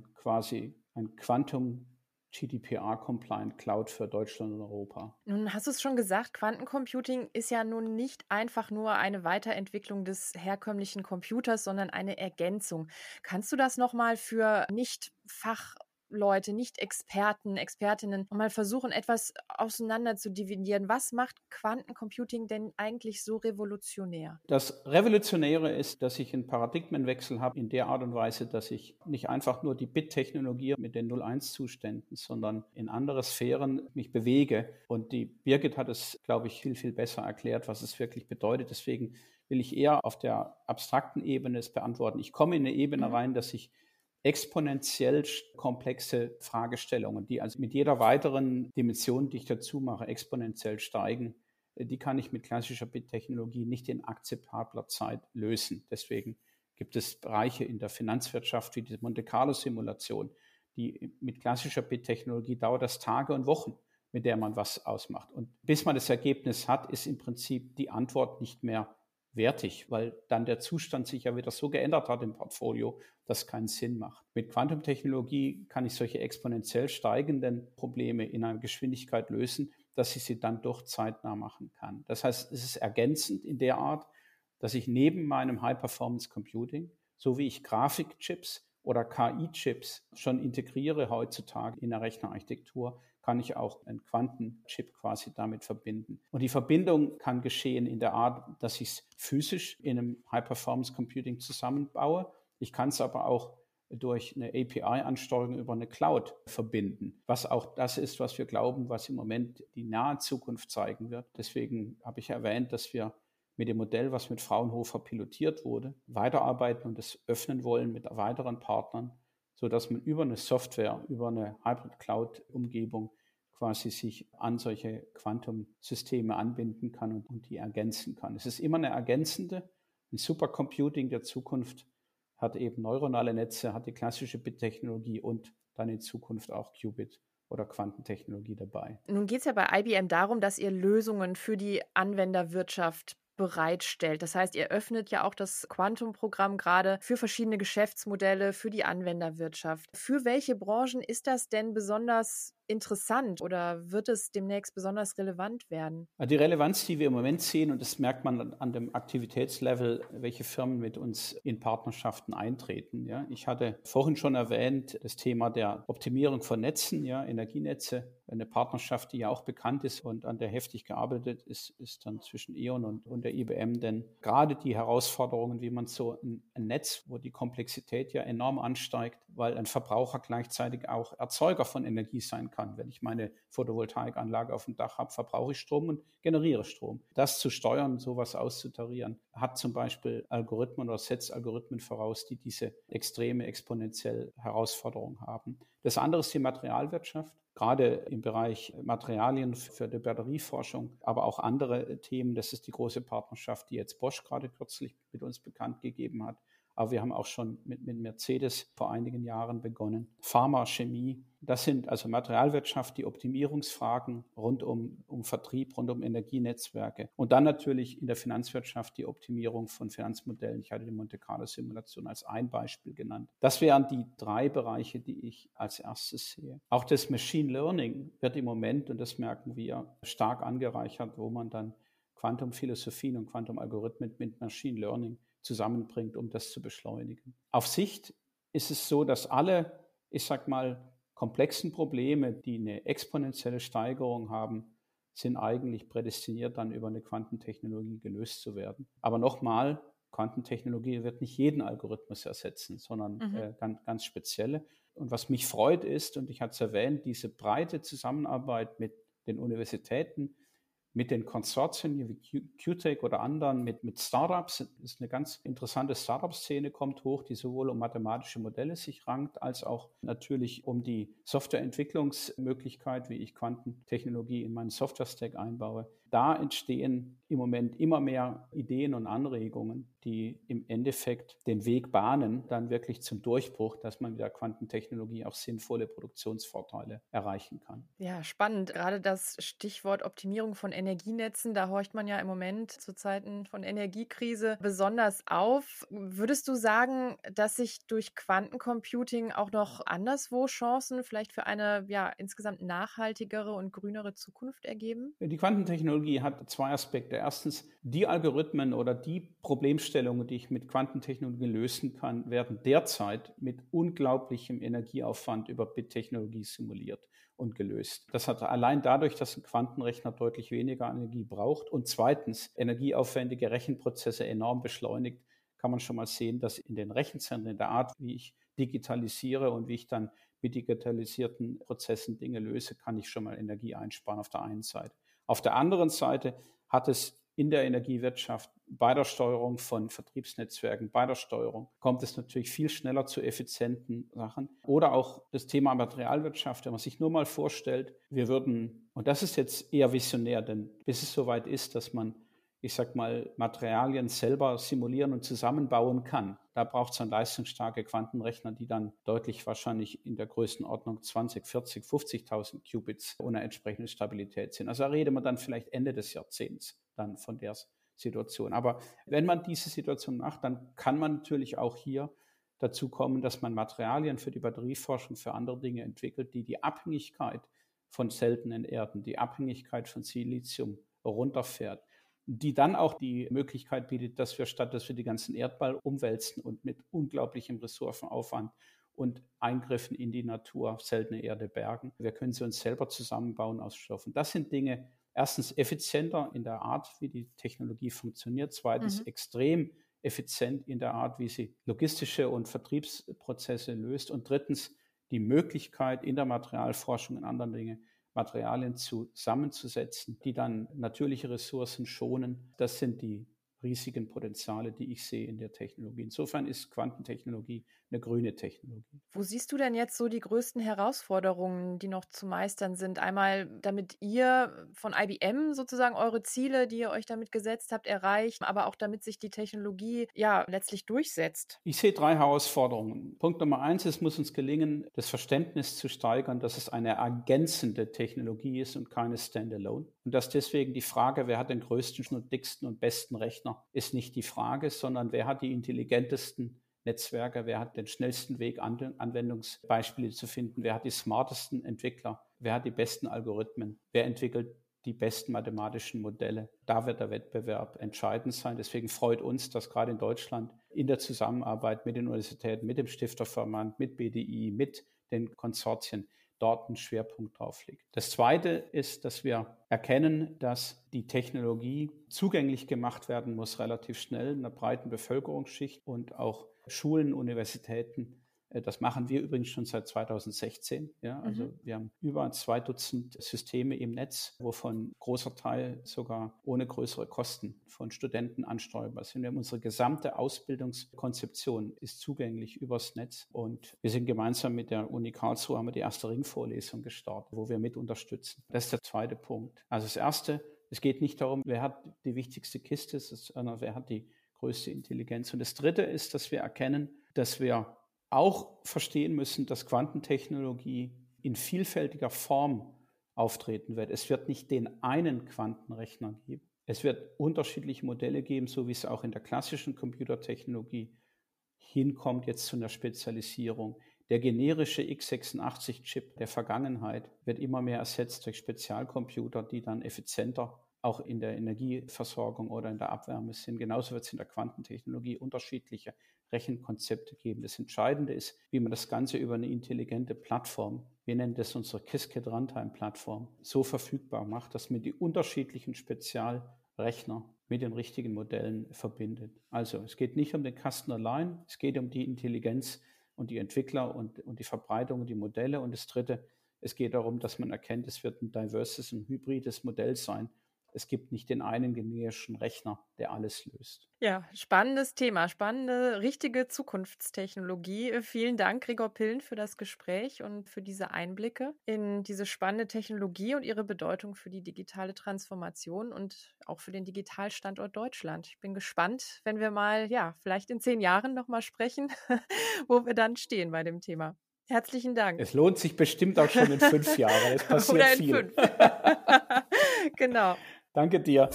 [SPEAKER 6] Quantum GDPR-compliant Cloud für Deutschland und Europa.
[SPEAKER 3] Nun hast du es schon gesagt, Quantencomputing ist ja nun nicht einfach nur eine Weiterentwicklung des herkömmlichen Computers, sondern eine Ergänzung. Kannst du das nochmal für Nicht-Fachleute, Nicht-Experten, Expertinnen mal versuchen, etwas auseinander zu dividieren? Was macht Quantencomputing denn eigentlich so revolutionär?
[SPEAKER 6] Das Revolutionäre ist, dass ich einen Paradigmenwechsel habe in der Art und Weise, dass ich nicht einfach nur die Bit-Technologie mit den 0-1-Zuständen, sondern in andere Sphären mich bewege. Und die Birgit hat es, glaube ich, viel, viel besser erklärt, was es wirklich bedeutet. Deswegen will ich eher auf der abstrakten Ebene es beantworten. Ich komme in eine Ebene rein, dass ich exponentiell komplexe Fragestellungen, die also mit jeder weiteren Dimension, die ich dazu mache, exponentiell steigen, die kann ich mit klassischer Bit-Technologie nicht in akzeptabler Zeit lösen. Deswegen gibt es Bereiche in der Finanzwirtschaft wie die Monte-Carlo-Simulation, die mit klassischer Bit-Technologie dauert das Tage und Wochen, mit der man was ausmacht. Und bis man das Ergebnis hat, ist im Prinzip die Antwort nicht mehr wertig, weil dann der Zustand sich ja wieder so geändert hat im Portfolio, dass es keinen Sinn macht. Mit Quantumtechnologie kann ich solche exponentiell steigenden Probleme in einer Geschwindigkeit lösen, dass ich sie dann doch zeitnah machen kann. Das heißt, es ist ergänzend in der Art, dass ich neben meinem High-Performance-Computing, so wie ich Grafikchips oder KI-Chips schon integriere heutzutage in der Rechnerarchitektur, kann ich auch einen Quantenchip quasi damit verbinden. Und die Verbindung kann geschehen in der Art, dass ich es physisch in einem High-Performance-Computing zusammenbaue. Ich kann es aber auch durch eine API-Ansteuerung über eine Cloud verbinden, was auch das ist, was wir glauben, was im Moment die nahe Zukunft zeigen wird. Deswegen habe ich erwähnt, dass wir mit dem Modell, was mit Fraunhofer pilotiert wurde, weiterarbeiten und es öffnen wollen mit weiteren Partnern, sodass man über eine Software, über eine Hybrid-Cloud-Umgebung quasi sich an solche Quantum-Systeme anbinden kann und die ergänzen kann. Es ist immer eine ergänzende. Ein Supercomputing der Zukunft hat eben neuronale Netze, hat die klassische Bit-Technologie und dann in Zukunft auch Qubit oder Quantentechnologie dabei.
[SPEAKER 3] Nun geht es ja bei IBM darum, dass ihr Lösungen für die Anwenderwirtschaft bereitstellt. Das heißt, ihr öffnet ja auch das Quantum-Programm gerade für verschiedene Geschäftsmodelle, für die Anwenderwirtschaft. Für welche Branchen ist das denn besonders interessant oder wird es demnächst besonders relevant werden?
[SPEAKER 6] Die Relevanz, die wir im Moment sehen, und das merkt man an dem Aktivitätslevel, welche Firmen mit uns in Partnerschaften eintreten. Ja, ich hatte vorhin schon erwähnt, das Thema der Optimierung von Netzen, ja, Energienetze, eine Partnerschaft, die ja auch bekannt ist und an der heftig gearbeitet ist dann zwischen E.ON und der IBM. Denn gerade die Herausforderungen, wie man so ein Netz, wo die Komplexität ja enorm ansteigt, weil ein Verbraucher gleichzeitig auch Erzeuger von Energie sein kann. Wenn ich meine Photovoltaikanlage auf dem Dach habe, verbrauche ich Strom und generiere Strom. Das zu steuern, sowas auszutarieren, hat zum Beispiel Algorithmen oder setzt Algorithmen voraus, die diese extreme exponentielle Herausforderung haben. Das andere ist die Materialwirtschaft, gerade im Bereich Materialien für die Batterieforschung, aber auch andere Themen. Das ist die große Partnerschaft, die jetzt Bosch gerade kürzlich mit uns bekannt gegeben hat. Aber wir haben auch schon mit Mercedes vor einigen Jahren begonnen. Pharma, Chemie, das sind also Materialwirtschaft, die Optimierungsfragen rund um Vertrieb, rund um Energienetzwerke. Und dann natürlich in der Finanzwirtschaft die Optimierung von Finanzmodellen. Ich hatte die Monte-Carlo-Simulation als ein Beispiel genannt. Das wären die 3 Bereiche, die ich als erstes sehe. Auch das Machine Learning wird im Moment, und das merken wir, stark angereichert, wo man dann Quantumphilosophien und Quantumalgorithmen mit Machine Learning zusammenbringt, um das zu beschleunigen. Auf Sicht ist es so, dass alle, ich sag mal, komplexen Probleme, die eine exponentielle Steigerung haben, sind eigentlich prädestiniert, dann über eine Quantentechnologie gelöst zu werden. Aber nochmal, Quantentechnologie wird nicht jeden Algorithmus ersetzen, sondern ganz spezielle. Und was mich freut ist, und ich hatte es erwähnt, diese breite Zusammenarbeit mit den Universitäten, mit den Konsortien wie QTech oder anderen, mit Startups. Es ist eine ganz interessante Startup-Szene, kommt hoch, die sowohl um mathematische Modelle sich rankt, als auch natürlich um die Softwareentwicklungsmöglichkeit, wie ich Quantentechnologie in meinen Software-Stack einbaue. Da entstehen im Moment immer mehr Ideen und Anregungen, die im Endeffekt den Weg bahnen, dann wirklich zum Durchbruch, dass man mit der Quantentechnologie auch sinnvolle Produktionsvorteile erreichen kann.
[SPEAKER 3] Ja, spannend. Gerade das Stichwort Optimierung von Energienetzen, da horcht man ja im Moment zu Zeiten von Energiekrise besonders auf. Würdest du sagen, dass sich durch Quantencomputing auch noch anderswo Chancen vielleicht für eine insgesamt nachhaltigere und grünere Zukunft ergeben?
[SPEAKER 6] Die Quantentechnologie hat zwei Aspekte. Erstens, die Algorithmen oder die Problemstellungen, die ich mit Quantentechnologie lösen kann, werden derzeit mit unglaublichem Energieaufwand über Bit-Technologie simuliert und gelöst. Das hat allein dadurch, dass ein Quantenrechner deutlich weniger Energie braucht und zweitens energieaufwendige Rechenprozesse enorm beschleunigt, kann man schon mal sehen, dass in den Rechenzentren, in der Art, wie ich digitalisiere und wie ich dann mit digitalisierten Prozessen Dinge löse, kann ich schon mal Energie einsparen auf der einen Seite. Auf der anderen Seite hat es in der Energiewirtschaft bei der Steuerung von Vertriebsnetzwerken, bei der Steuerung kommt es natürlich viel schneller zu effizienten Sachen. Oder auch das Thema Materialwirtschaft, wenn man sich nur mal vorstellt, wir würden, und das ist jetzt eher visionär, denn bis es soweit ist, dass man, ich sag mal, Materialien selber simulieren und zusammenbauen kann. Da braucht es dann leistungsstarke Quantenrechner, die dann deutlich wahrscheinlich in der Größenordnung 20, 40, 50.000 Qubits ohne entsprechende Stabilität sind. Also da redet man dann vielleicht Ende des Jahrzehnts dann von der Situation. Aber wenn man diese Situation macht, dann kann man natürlich auch hier dazu kommen, dass man Materialien für die Batterieforschung, für andere Dinge entwickelt, die die Abhängigkeit von seltenen Erden, die Abhängigkeit von Silizium runterfährt, die dann auch die Möglichkeit bietet, dass wir statt, dass wir die ganzen Erdball umwälzen und mit unglaublichem Ressourcenaufwand und Eingriffen in die Natur seltene Erde bergen, wir können sie uns selber zusammenbauen aus Stoffen. Das sind Dinge, erstens effizienter in der Art, wie die Technologie funktioniert, zweitens extrem effizient in der Art, wie sie logistische und Vertriebsprozesse löst und drittens die Möglichkeit in der Materialforschung und anderen Dingen Materialien zusammenzusetzen, die dann natürliche Ressourcen schonen. Das sind die riesigen Potenziale, die ich sehe in der Technologie. Insofern ist Quantentechnologie eine grüne Technologie.
[SPEAKER 3] Wo siehst du denn jetzt so die größten Herausforderungen, die noch zu meistern sind? Einmal, damit ihr von IBM sozusagen eure Ziele, die ihr euch damit gesetzt habt, erreicht, aber auch damit sich die Technologie letztlich durchsetzt.
[SPEAKER 6] Ich sehe 3 Herausforderungen. Punkt Nummer 1, es muss uns gelingen, das Verständnis zu steigern, dass es eine ergänzende Technologie ist und keine Standalone. Und dass deswegen die Frage, wer hat den größten und dicksten und besten Rechner, ist nicht die Frage, sondern wer hat die intelligentesten Netzwerke, wer hat den schnellsten Weg, Anwendungsbeispiele zu finden, wer hat die smartesten Entwickler, wer hat die besten Algorithmen, wer entwickelt die besten mathematischen Modelle. Da wird der Wettbewerb entscheidend sein. Deswegen freut uns, dass gerade in Deutschland in der Zusammenarbeit mit den Universitäten, mit dem Stifterverband, mit BDI, mit den Konsortien dort ein Schwerpunkt drauf liegt. Das Zweite ist, dass wir erkennen, dass die Technologie zugänglich gemacht werden muss, relativ schnell in einer breiten Bevölkerungsschicht und auch Schulen, Universitäten. Das machen wir übrigens schon seit 2016. Ja, also wir haben über 2 Dutzend Systeme im Netz, wovon ein großer Teil sogar ohne größere Kosten von Studenten ansteuerbar sind. Wir haben unsere gesamte Ausbildungskonzeption ist zugänglich übers Netz und wir sind gemeinsam mit der Uni Karlsruhe haben wir die erste Ringvorlesung gestartet, wo wir mit unterstützen. Das ist der zweite Punkt. Also das erste, es geht nicht darum, wer hat die wichtigste Kiste, sondern wer hat die größte Intelligenz. Und das dritte ist, dass wir erkennen, dass wir auch verstehen müssen, dass Quantentechnologie in vielfältiger Form auftreten wird. Es wird nicht den einen Quantenrechner geben. Es wird unterschiedliche Modelle geben, so wie es auch in der klassischen Computertechnologie hinkommt, jetzt zu einer Spezialisierung. Der generische x86-Chip der Vergangenheit wird immer mehr ersetzt durch Spezialcomputer, die dann effizienter auch in der Energieversorgung oder in der Abwärme sind. Genauso wird es in der Quantentechnologie unterschiedliche Rechenkonzepte geben. Das Entscheidende ist, wie man das Ganze über eine intelligente Plattform, wir nennen das unsere Qiskit Runtime Plattform, so verfügbar macht, dass man die unterschiedlichen Spezialrechner mit den richtigen Modellen verbindet. Also es geht nicht um den Kasten allein, es geht um die Intelligenz und die Entwickler und die Verbreitung und die Modelle. Und das Dritte, es geht darum, dass man erkennt, es wird ein diverses, ein hybrides Modell sein. es gibt nicht den einen generischen Rechner, der alles löst.
[SPEAKER 3] Ja, spannendes Thema, spannende, richtige Zukunftstechnologie. Vielen Dank, Gregor Pillen, für das Gespräch und für diese Einblicke in diese spannende Technologie und ihre Bedeutung für die digitale Transformation und auch für den Digitalstandort Deutschland. Ich bin gespannt, wenn wir mal, vielleicht in 10 Jahren nochmal sprechen, wo wir dann stehen bei dem Thema. Herzlichen Dank.
[SPEAKER 6] Es lohnt sich bestimmt auch schon in 5 Jahren. Es passiert
[SPEAKER 3] Oder in
[SPEAKER 6] viel.
[SPEAKER 3] 5. Genau.
[SPEAKER 6] Danke dir.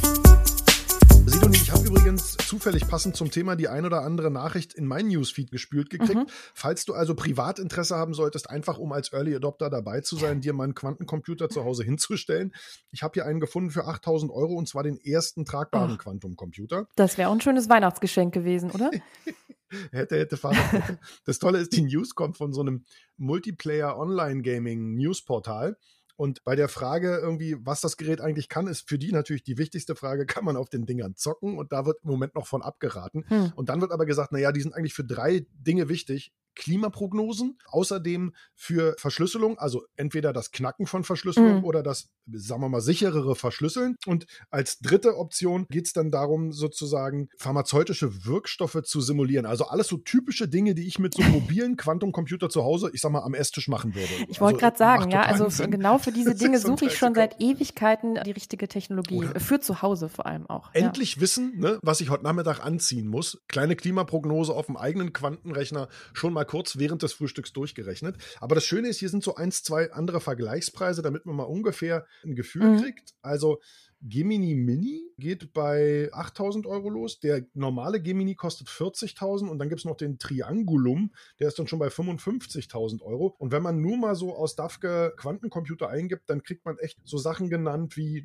[SPEAKER 2] Sidonie, ich habe übrigens zufällig passend zum Thema die ein oder andere Nachricht in mein Newsfeed gespült gekriegt. Falls du also Privatinteresse haben solltest, einfach um als Early Adopter dabei zu sein, dir mal einen Quantencomputer zu Hause hinzustellen. Ich habe hier einen gefunden für 8.000 € und zwar den ersten tragbaren Quantumcomputer.
[SPEAKER 3] Das wäre auch ein schönes Weihnachtsgeschenk gewesen, oder?
[SPEAKER 2] Hätte Vater. Das Tolle ist, die News kommt von so einem Multiplayer-Online-Gaming-Newsportal. Und bei der Frage irgendwie, was das Gerät eigentlich kann, ist für die natürlich die wichtigste Frage, kann man auf den Dingern zocken? Und da wird im Moment noch von abgeraten. Und dann wird aber gesagt, naja, die sind eigentlich für 3 Dinge wichtig. Klimaprognosen, außerdem für Verschlüsselung, also entweder das Knacken von Verschlüsselung oder das, sagen wir mal, sicherere Verschlüsseln. Und als dritte Option geht es dann darum, sozusagen pharmazeutische Wirkstoffe zu simulieren. Also alles so typische Dinge, die ich mit so mobilen Quantumcomputer zu Hause, ich sag mal, am Esstisch machen würde.
[SPEAKER 3] Ich wollte gerade sagen, also
[SPEAKER 2] Sinn.
[SPEAKER 3] genau für diese Dinge suche ich schon seit Ewigkeiten die richtige Technologie. Oder für zu Hause vor allem auch.
[SPEAKER 2] Endlich wissen, ne, was ich heute Nachmittag anziehen muss. Kleine Klimaprognose auf dem eigenen Quantenrechner, schon mal kurz während des Frühstücks durchgerechnet. Aber das Schöne ist, hier sind so 1, 2 andere Vergleichspreise, damit man mal ungefähr ein Gefühl kriegt. Also Gemini Mini geht bei 8.000 € los. Der normale Gemini kostet 40.000 und dann gibt es noch den Triangulum, der ist dann schon bei 55.000 €. Und wenn man nur mal so aus DAFKE Quantencomputer eingibt, dann kriegt man echt so Sachen genannt wie,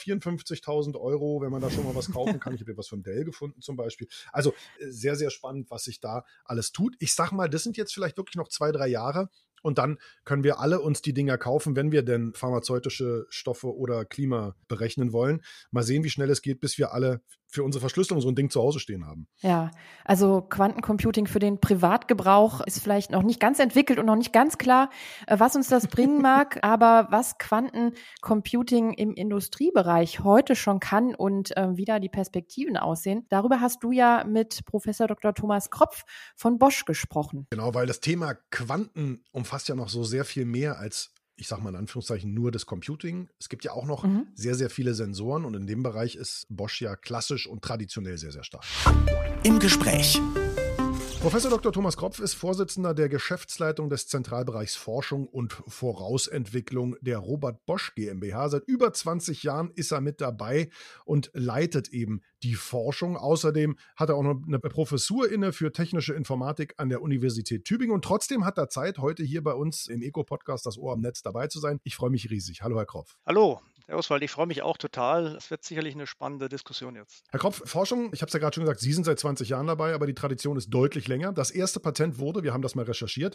[SPEAKER 2] 54.000 €, wenn man da schon mal was kaufen kann. Ich habe hier was von Dell gefunden zum Beispiel. Also sehr, sehr spannend, was sich da alles tut. Ich sag mal, das sind jetzt vielleicht wirklich noch 2, 3 Jahre. Und dann können wir alle uns die Dinger kaufen, wenn wir denn pharmazeutische Stoffe oder Klima berechnen wollen. Mal sehen, wie schnell es geht, bis wir alle für unsere Verschlüsselung so ein Ding zu Hause stehen haben.
[SPEAKER 3] Ja, also Quantencomputing für den Privatgebrauch ist vielleicht noch nicht ganz entwickelt und noch nicht ganz klar, was uns das bringen mag. Aber was Quantencomputing im Industriebereich heute schon kann und wie da die Perspektiven aussehen, darüber hast du ja mit Professor Dr. Thomas Kropf von Bosch gesprochen.
[SPEAKER 2] Genau, weil das Thema Quanten umfasst ja noch so sehr viel mehr als, ich sage mal in Anführungszeichen, nur das Computing. Es gibt ja auch noch sehr, sehr viele Sensoren und in dem Bereich ist Bosch ja klassisch und traditionell sehr, sehr stark.
[SPEAKER 1] Im Gespräch.
[SPEAKER 2] Professor Dr. Thomas Kropf ist Vorsitzender der Geschäftsleitung des Zentralbereichs Forschung und Vorausentwicklung der Robert Bosch GmbH. Seit über 20 Jahren ist er mit dabei und leitet eben die Forschung. Außerdem hat er auch noch eine Professur inne für technische Informatik an der Universität Tübingen und trotzdem hat er Zeit, heute hier bei uns im ECO-Podcast Das Ohr am Netz dabei zu sein. Ich freue mich riesig. Hallo, Herr Kropf.
[SPEAKER 7] Hallo, Herr Oswald, ich freue mich auch total. Es wird sicherlich eine spannende Diskussion jetzt.
[SPEAKER 2] Herr Kropf, Forschung, ich habe es ja gerade schon gesagt, Sie sind seit 20 Jahren dabei, aber die Tradition ist deutlich länger. Das erste Patent wurde, wir haben das mal recherchiert,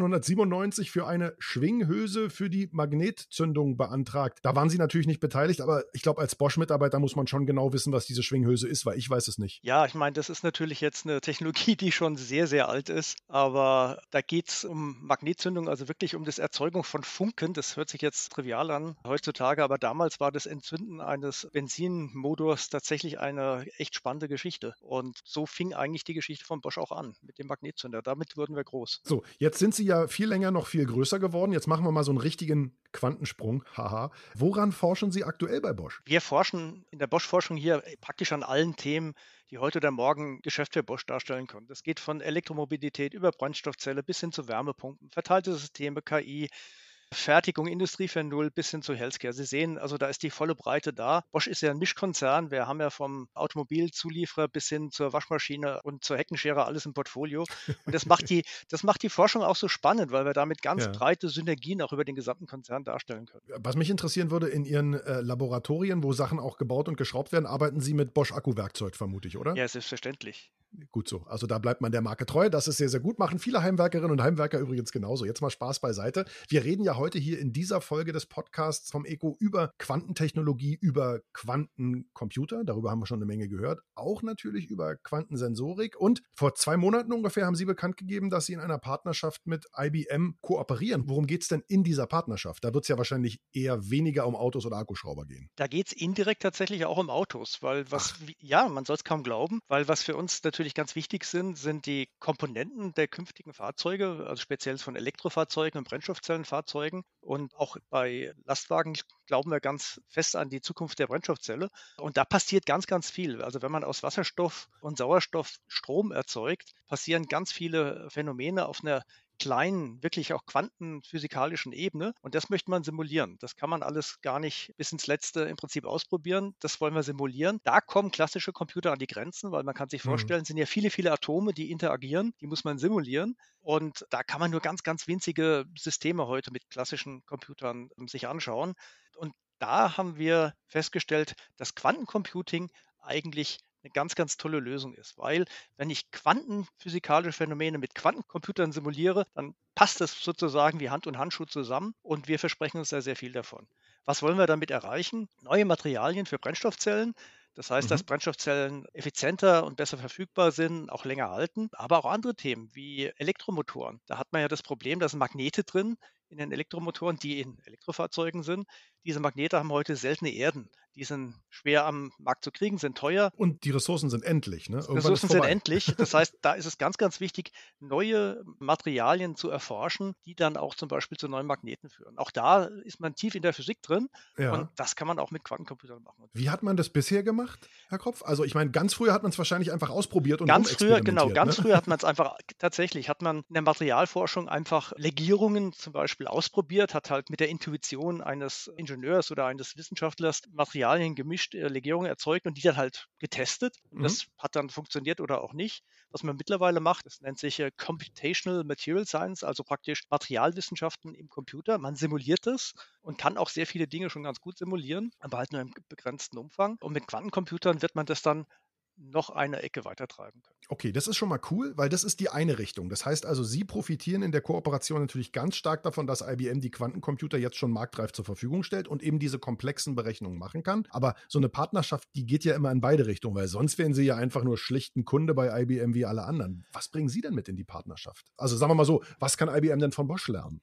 [SPEAKER 2] 1897 für eine Schwinghülse für die Magnetzündung beantragt. Da waren Sie natürlich nicht beteiligt, aber ich glaube, als Bosch-Mitarbeiter muss man schon genau wissen, was diese Schwinghülse ist, weil ich weiß es nicht.
[SPEAKER 7] Ja, ich meine, das ist natürlich jetzt eine Technologie, die schon sehr, sehr alt ist, aber da geht es um Magnetzündung, also wirklich um das Erzeugung von Funken. Das hört sich jetzt trivial an heutzutage, aber damals war das Entzünden eines Benzinmotors tatsächlich eine echt spannende Geschichte. Und so fing eigentlich die Geschichte von Bosch auch an, mit dem Magnetzünder. Damit wurden wir groß.
[SPEAKER 2] So, jetzt sind Sie ja viel länger noch viel größer geworden. Jetzt machen wir mal so einen richtigen Quantensprung. Haha. Woran forschen Sie aktuell bei Bosch?
[SPEAKER 7] Wir forschen in der Bosch-Forschung hier praktisch an allen Themen, die heute oder morgen Geschäft für Bosch darstellen können. Das geht von Elektromobilität über Brennstoffzelle bis hin zu Wärmepumpen, verteilte Systeme, KI, Fertigung, Industrie 4.0 bis hin zu Healthcare. Sie sehen, also da ist die volle Breite da. Bosch ist ja ein Mischkonzern. Wir haben ja vom Automobilzulieferer bis hin zur Waschmaschine und zur Heckenschere alles im Portfolio. Und das macht die Forschung auch so spannend, weil wir damit ganz breite Synergien auch über den gesamten Konzern darstellen können.
[SPEAKER 2] Was mich interessieren würde, in Ihren Laboratorien, wo Sachen auch gebaut und geschraubt werden, arbeiten Sie mit Bosch-Akkuwerkzeug, vermute ich, oder?
[SPEAKER 7] Ja, selbstverständlich.
[SPEAKER 2] Gut so. Also da bleibt man der Marke treu. Das ist sehr, sehr gut. Machen viele Heimwerkerinnen und Heimwerker übrigens genauso. Jetzt mal Spaß beiseite. Wir reden ja heute hier in dieser Folge des Podcasts vom ECO über Quantentechnologie, über Quantencomputer. Darüber haben wir schon eine Menge gehört. Auch natürlich über Quantensensorik. Und vor 2 Monaten ungefähr haben Sie bekannt gegeben, dass Sie in einer Partnerschaft mit IBM kooperieren. Worum geht es denn in dieser Partnerschaft? Da wird es ja wahrscheinlich eher weniger um Autos oder Akkuschrauber gehen.
[SPEAKER 7] Da geht es indirekt tatsächlich auch um Autos, weil ja, man soll es kaum glauben, weil was für uns natürlich ganz wichtig sind die Komponenten der künftigen Fahrzeuge, also speziell von Elektrofahrzeugen und Brennstoffzellenfahrzeugen. Und auch bei Lastwagen glauben wir ganz fest an die Zukunft der Brennstoffzelle. Und da passiert ganz, ganz viel. Also wenn man aus Wasserstoff und Sauerstoff Strom erzeugt, passieren ganz viele Phänomene auf einer kleinen, wirklich auch quantenphysikalischen Ebene. Und das möchte man simulieren. Das kann man alles gar nicht bis ins Letzte im Prinzip ausprobieren. Das wollen wir simulieren. Da kommen klassische Computer an die Grenzen, weil man kann sich vorstellen, es sind ja viele, viele Atome, die interagieren. Die muss man simulieren. Und da kann man nur ganz, ganz winzige Systeme heute mit klassischen Computern sich anschauen. Und da haben wir festgestellt, dass Quantencomputing eigentlich eine ganz, ganz tolle Lösung ist, weil wenn ich quantenphysikalische Phänomene mit Quantencomputern simuliere, dann passt das sozusagen wie Hand und Handschuh zusammen und wir versprechen uns da sehr viel davon. Was wollen wir damit erreichen? Neue Materialien für Brennstoffzellen. Das heißt, dass Brennstoffzellen effizienter und besser verfügbar sind, auch länger halten, aber auch andere Themen wie Elektromotoren. Da hat man ja das Problem, da sind Magnete drin in den Elektromotoren, die in Elektrofahrzeugen sind. Diese Magnete haben heute seltene Erden. Die sind schwer am Markt zu kriegen, sind teuer.
[SPEAKER 2] Und die Ressourcen sind endlich. Ne?
[SPEAKER 7] Ressourcen sind endlich. Das heißt, da ist es ganz, ganz wichtig, neue Materialien zu erforschen, die dann auch zum Beispiel zu neuen Magneten führen. Auch da ist man tief in der Physik drin und das kann man auch mit Quantencomputern machen.
[SPEAKER 2] Wie hat man das bisher gemacht, Herr Kropf? Also ich meine, ganz früher hat man es wahrscheinlich einfach ausprobiert und
[SPEAKER 7] ganz früher hat man es einfach, tatsächlich hat man in der Materialforschung einfach Legierungen zum Beispiel ausprobiert, hat halt mit der Intuition eines Ingenieurs oder eines Wissenschaftlers Materialien gemischt, Legierungen erzeugt und die dann halt getestet. Und das hat dann funktioniert oder auch nicht. Was man mittlerweile macht, das nennt sich Computational Material Science, also praktisch Materialwissenschaften im Computer. Man simuliert das und kann auch sehr viele Dinge schon ganz gut simulieren, aber halt nur im begrenzten Umfang. Und mit Quantencomputern wird man das dann noch eine Ecke weitertreiben können.
[SPEAKER 2] Okay, das ist schon mal cool, weil das ist die eine Richtung. Das heißt also, Sie profitieren in der Kooperation natürlich ganz stark davon, dass IBM die Quantencomputer jetzt schon marktreif zur Verfügung stellt und eben diese komplexen Berechnungen machen kann. Aber so eine Partnerschaft, die geht ja immer in beide Richtungen, weil sonst wären Sie ja einfach nur schlicht ein Kunde bei IBM wie alle anderen. Was bringen Sie denn mit in die Partnerschaft? Also sagen wir mal so, was kann IBM denn von Bosch lernen?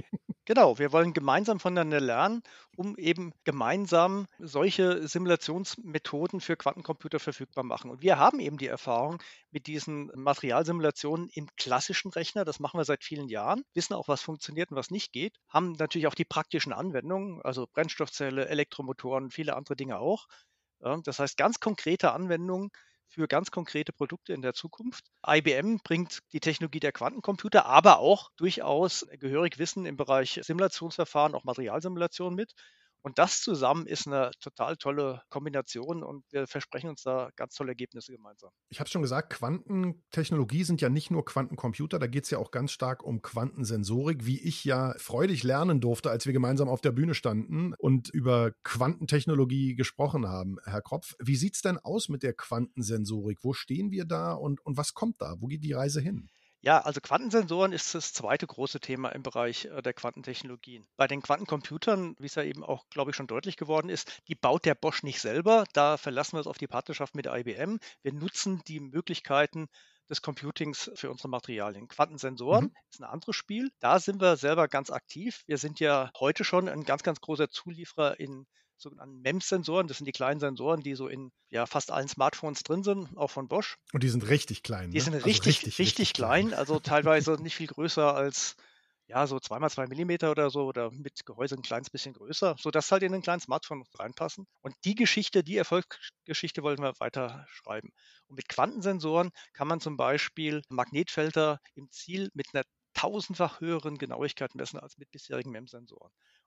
[SPEAKER 7] Genau, wir wollen gemeinsam voneinander lernen, um eben gemeinsam solche Simulationsmethoden für Quantencomputer verfügbar machen. Und wir haben eben die Erfahrung mit diesen Materialsimulationen im klassischen Rechner, das machen wir seit vielen Jahren, wissen auch, was funktioniert und was nicht geht, haben natürlich auch die praktischen Anwendungen, also Brennstoffzelle, Elektromotoren, viele andere Dinge auch. Das heißt, ganz konkrete Anwendungen für ganz konkrete Produkte in der Zukunft. IBM bringt die Technologie der Quantencomputer, aber auch durchaus gehörig Wissen im Bereich Simulationsverfahren, auch Materialsimulation mit. Und das zusammen ist eine total tolle Kombination und wir versprechen uns da ganz tolle Ergebnisse gemeinsam.
[SPEAKER 2] Ich habe es schon gesagt, Quantentechnologie sind ja nicht nur Quantencomputer, da geht es ja auch ganz stark um Quantensensorik, wie ich ja freudig lernen durfte, als wir gemeinsam auf der Bühne standen und über Quantentechnologie gesprochen haben. Herr Kropf, wie sieht es denn aus mit der Quantensensorik? Wo stehen wir da und was kommt da? Wo geht die Reise hin?
[SPEAKER 7] Ja, also Quantensensoren ist das zweite große Thema im Bereich der Quantentechnologien. Bei den Quantencomputern, wie es ja eben auch, glaube ich, schon deutlich geworden ist, die baut der Bosch nicht selber. Da verlassen wir uns auf die Partnerschaft mit IBM. Wir nutzen die Möglichkeiten des Computings für unsere Materialien. Quantensensoren ist ein anderes Spiel. Da sind wir selber ganz aktiv. Wir sind ja heute schon ein ganz, ganz großer Zulieferer in sogenannten MEMS-Sensoren. Das sind die kleinen Sensoren, die so in fast allen Smartphones drin sind, auch von Bosch.
[SPEAKER 2] Und die sind richtig klein.
[SPEAKER 7] Die sind richtig klein, also teilweise nicht viel größer als so 2x2 Millimeter oder so oder mit Gehäuse ein kleines bisschen größer, sodass halt in einen kleinen Smartphone reinpassen. Und die Erfolgsgeschichte wollen wir weiter schreiben. Und mit Quantensensoren kann man zum Beispiel Magnetfelder im Ziel mit einer tausendfach höheren Genauigkeit messen als mit bisherigen MEMS-Sensoren.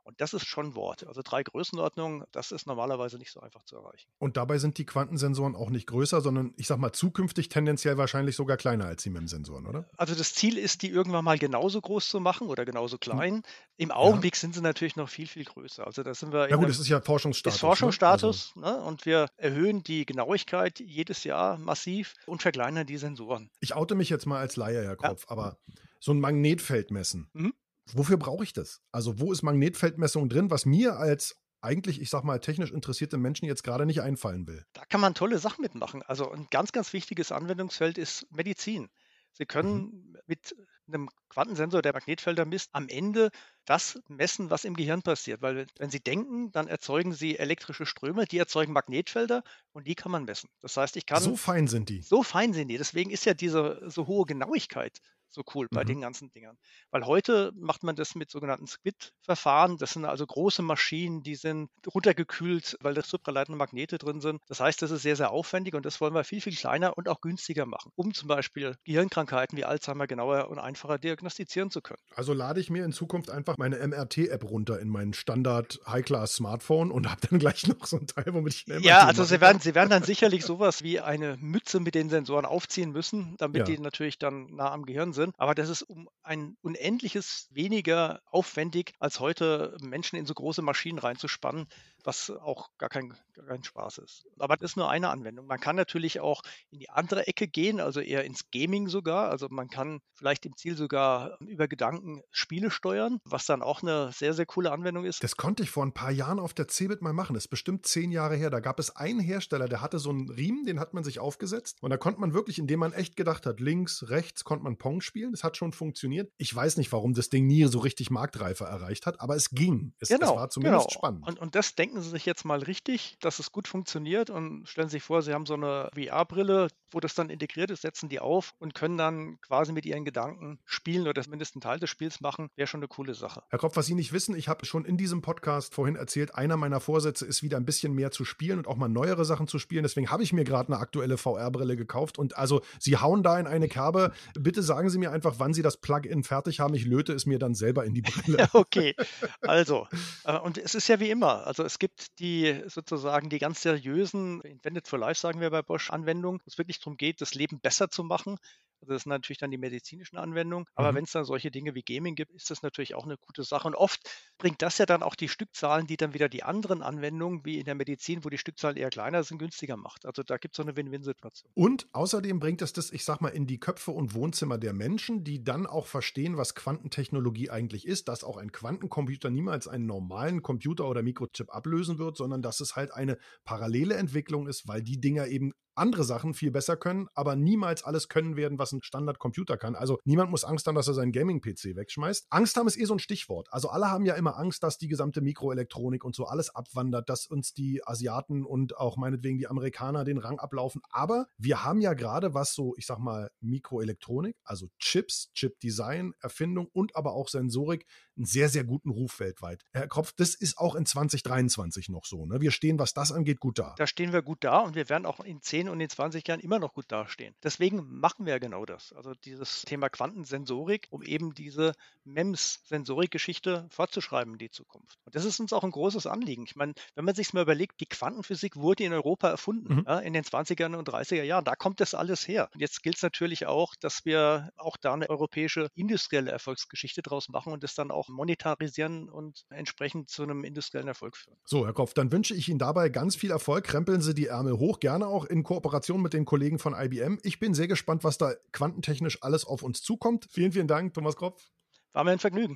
[SPEAKER 7] Und das ist schon Wort. Also 3 Größenordnungen, das ist normalerweise nicht so einfach zu erreichen.
[SPEAKER 2] Und dabei sind die Quantensensoren auch nicht größer, sondern ich sag mal zukünftig tendenziell wahrscheinlich sogar kleiner als die MEMS-Sensoren, oder?
[SPEAKER 7] Also das Ziel ist, die irgendwann mal genauso groß zu machen oder genauso klein. Im Augenblick sind sie natürlich noch viel, viel größer. Also da sind wir
[SPEAKER 2] Ja gut, das ist ja Forschungsstatus.
[SPEAKER 7] ist Forschungsstatus, ne? Und wir erhöhen die Genauigkeit jedes Jahr massiv und verkleinern die Sensoren.
[SPEAKER 2] Ich oute mich jetzt mal als Laie, Herr Kropf, aber so ein Magnetfeld messen, wofür brauche ich das? Also wo ist Magnetfeldmessung drin, was mir als eigentlich, ich sag mal, technisch interessierte Menschen jetzt gerade nicht einfallen will?
[SPEAKER 7] Da kann man tolle Sachen mitmachen. Also ein ganz, ganz wichtiges Anwendungsfeld ist Medizin. Sie können mit einem Quantensensor, der Magnetfelder misst, am Ende das messen, was im Gehirn passiert. Weil wenn Sie denken, dann erzeugen Sie elektrische Ströme, die erzeugen Magnetfelder und die kann man messen. Das heißt, ich kann...
[SPEAKER 2] So fein sind die.
[SPEAKER 7] So fein sind die. Deswegen ist ja diese so hohe Genauigkeit so cool bei den ganzen Dingern. Weil heute macht man das mit sogenannten Squid-Verfahren. Das sind also große Maschinen, die sind runtergekühlt, weil da supraleitende Magnete drin sind. Das heißt, das ist sehr, sehr aufwendig und das wollen wir viel, viel kleiner und auch günstiger machen, um zum Beispiel Gehirnkrankheiten wie Alzheimer genauer und einfacher diagnostizieren zu können.
[SPEAKER 2] Also lade ich mir in Zukunft einfach meine MRT-App runter in meinen Standard-High-Class-Smartphone und habe dann gleich noch so ein Teil, womit ich eine MRT
[SPEAKER 7] Ja, also
[SPEAKER 2] mache.
[SPEAKER 7] Sie werden dann sicherlich sowas wie eine Mütze mit den Sensoren aufziehen müssen, damit die natürlich dann nah am Gehirn sind. Aber das ist um ein unendliches weniger aufwendig, als heute Menschen in so große Maschinen reinzuspannen, was auch gar kein Spaß ist. Aber das ist nur eine Anwendung. Man kann natürlich auch in die andere Ecke gehen, also eher ins Gaming sogar. Also man kann vielleicht im Ziel sogar über Gedanken Spiele steuern, was dann auch eine sehr, sehr coole Anwendung ist.
[SPEAKER 2] Das konnte ich vor ein paar Jahren auf der CeBIT mal machen. Das ist bestimmt 10 Jahre her. Da gab es einen Hersteller, der hatte so einen Riemen, den hat man sich aufgesetzt. Und da konnte man wirklich, indem man echt gedacht hat, links, rechts, konnte man Pong spielen. Das hat schon funktioniert. Ich weiß nicht, warum das Ding nie so richtig Marktreife erreicht hat, aber es ging. Es war zumindest spannend.
[SPEAKER 7] Und das denken Sie sich jetzt mal richtig, dass es gut funktioniert und stellen Sie sich vor, Sie haben so eine VR-Brille, wo das dann integriert ist, setzen die auf und können dann quasi mit Ihren Gedanken spielen oder zumindest einen Teil des Spiels machen. Wäre schon eine coole Sache.
[SPEAKER 2] Herr Kropf, was Sie nicht wissen, ich habe schon in diesem Podcast vorhin erzählt, einer meiner Vorsätze ist wieder ein bisschen mehr zu spielen und auch mal neuere Sachen zu spielen. Deswegen habe ich mir gerade eine aktuelle VR-Brille gekauft und also Sie hauen da in eine Kerbe. Bitte sagen Sie mir einfach, wann Sie das Plugin fertig haben. Ich löte es mir dann selber in die Brille.
[SPEAKER 7] Okay, also, und es ist ja wie immer, also es gibt die sozusagen die ganz seriösen Invented for Life, sagen wir bei Bosch, Anwendungen, wo es wirklich darum geht, das Leben besser zu machen. Also das sind natürlich dann die medizinischen Anwendungen. Aber wenn es dann solche Dinge wie Gaming gibt, ist das natürlich auch eine gute Sache. Und oft bringt das ja dann auch die Stückzahlen, die dann wieder die anderen Anwendungen, wie in der Medizin, wo die Stückzahlen eher kleiner sind, günstiger macht. Also da gibt es so eine Win-Win-Situation.
[SPEAKER 2] Und außerdem bringt es das, ich sag mal, in die Köpfe und Wohnzimmer der Menschen, die dann auch verstehen, was Quantentechnologie eigentlich ist, dass auch ein Quantencomputer niemals einen normalen Computer oder Mikrochip ablösen wird, sondern dass es halt eine parallele Entwicklung ist, weil die Dinger eben andere Sachen viel besser können, aber niemals alles können werden, was ein Standardcomputer kann. Also niemand muss Angst haben, dass er seinen Gaming-PC wegschmeißt. Angst haben ist so ein Stichwort. Also alle haben ja immer Angst, dass die gesamte Mikroelektronik und so alles abwandert, dass uns die Asiaten und auch meinetwegen die Amerikaner den Rang ablaufen. Aber wir haben ja gerade, was so, ich sag mal, Mikroelektronik, also Chips, Chip-Design, Erfindung und aber auch Sensorik, einen sehr, sehr guten Ruf weltweit. Herr Kropf, das ist auch in 2023 noch so. Ne? Wir stehen, was das angeht, gut da.
[SPEAKER 7] Da stehen wir gut da und wir werden auch in 10 und in 20 Jahren immer noch gut dastehen. Deswegen machen wir ja genau das. Also dieses Thema Quantensensorik, um eben diese MEMS-Sensorik-Geschichte fortzuschreiben in die Zukunft. Und das ist uns auch ein großes Anliegen. Ich meine, wenn man sich mal überlegt, die Quantenphysik wurde in Europa erfunden, in den 20er und 30er Jahren. Da kommt das alles her. Und jetzt gilt es natürlich auch, dass wir auch da eine europäische industrielle Erfolgsgeschichte draus machen und das dann auch monetarisieren und entsprechend zu einem industriellen Erfolg führen.
[SPEAKER 2] So, Herr Kropf, dann wünsche ich Ihnen dabei ganz viel Erfolg. Krempeln Sie die Ärmel hoch, gerne auch in Kooperation mit den Kollegen von IBM. Ich bin sehr gespannt, was da quantentechnisch alles auf uns zukommt. Vielen, vielen Dank, Thomas Kropf.
[SPEAKER 7] War mir ein Vergnügen.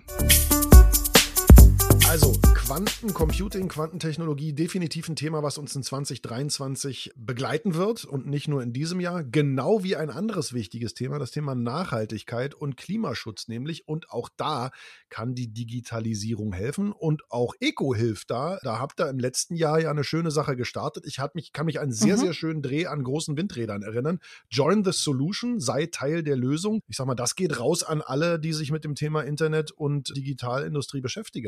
[SPEAKER 2] Also Quantencomputing, Quantentechnologie, definitiv ein Thema, was uns in 2023 begleiten wird und nicht nur in diesem Jahr, genau wie ein anderes wichtiges Thema, das Thema Nachhaltigkeit und Klimaschutz nämlich. Und auch da kann die Digitalisierung helfen und auch Eco hilft da. Da habt ihr im letzten Jahr ja eine schöne Sache gestartet. Kann mich an einen sehr, sehr schönen Dreh an großen Windrädern erinnern. Join the Solution, sei Teil der Lösung. Ich sag mal, das geht raus an alle, die sich mit dem Thema Internet und Digitalindustrie beschäftigen. Wie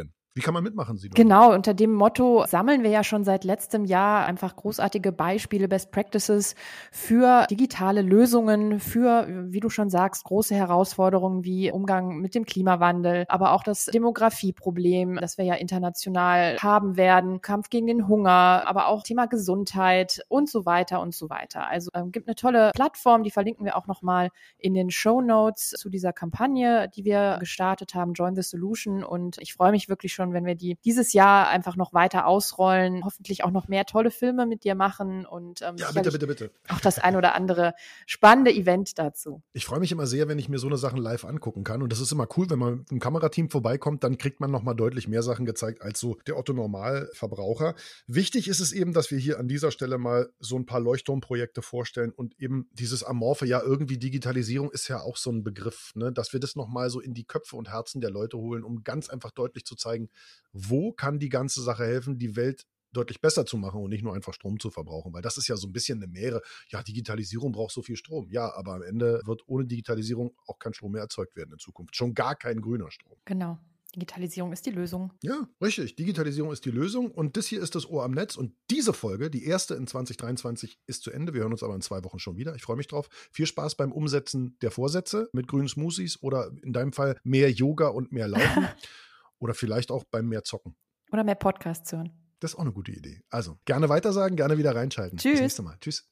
[SPEAKER 2] kann man mitmachen, Sido?
[SPEAKER 3] Genau, unter dem Motto sammeln wir ja schon seit letztem Jahr einfach großartige Beispiele, Best Practices für digitale Lösungen, für, wie du schon sagst, große Herausforderungen wie Umgang mit dem Klimawandel, aber auch das Demografieproblem, das wir ja international haben werden, Kampf gegen den Hunger, aber auch Thema Gesundheit und so weiter und so weiter. Also gibt eine tolle Plattform, die verlinken wir auch nochmal in den Shownotes zu dieser Kampagne, die wir gestartet haben, Join the Solution. Und ich freue mich wirklich schon, wenn wir die dieses Jahr einfach noch weiter ausrollen, hoffentlich auch noch mehr tolle Filme mit dir machen und
[SPEAKER 2] ja, bitte.
[SPEAKER 3] Auch das ein oder andere spannende Event dazu.
[SPEAKER 2] Ich freue mich immer sehr, wenn ich mir so eine Sachen live angucken kann. Und das ist immer cool, wenn man mit einem Kamerateam vorbeikommt, dann kriegt man nochmal deutlich mehr Sachen gezeigt als so der Otto-Normalverbraucher. Wichtig ist es eben, dass wir hier an dieser Stelle mal so ein paar Leuchtturmprojekte vorstellen und eben dieses amorphe, ja irgendwie Digitalisierung ist ja auch so ein Begriff, ne? Dass wir das nochmal so in die Köpfe und Herzen der Leute holen, um ganz einfach deutlich zu zeigen, wo kann die ganze Sache helfen, die Welt deutlich besser zu machen und nicht nur einfach Strom zu verbrauchen, weil das ist ja so ein bisschen eine Mähre. Ja, Digitalisierung braucht so viel Strom. Ja, aber am Ende wird ohne Digitalisierung auch kein Strom mehr erzeugt werden in Zukunft. Schon gar kein grüner Strom.
[SPEAKER 3] Genau. Digitalisierung ist die Lösung.
[SPEAKER 2] Ja, richtig. Digitalisierung ist die Lösung und das hier ist das Ohr am Netz und diese Folge, die erste in 2023, ist zu Ende. Wir hören uns aber in 2 Wochen schon wieder. Ich freue mich drauf. Viel Spaß beim Umsetzen der Vorsätze mit grünen Smoothies oder in deinem Fall mehr Yoga und mehr Laufen oder vielleicht auch beim mehr Zocken.
[SPEAKER 3] Oder mehr Podcasts hören.
[SPEAKER 2] Das ist auch eine gute Idee. Also, gerne weitersagen, gerne wieder reinschalten.
[SPEAKER 3] Tschüss.
[SPEAKER 2] Bis nächste Mal. Tschüss.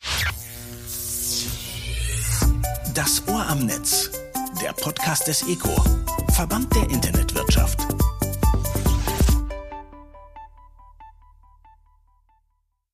[SPEAKER 1] Das Ohr am Netz, der Podcast des ECO, Verband der Internetwirtschaft.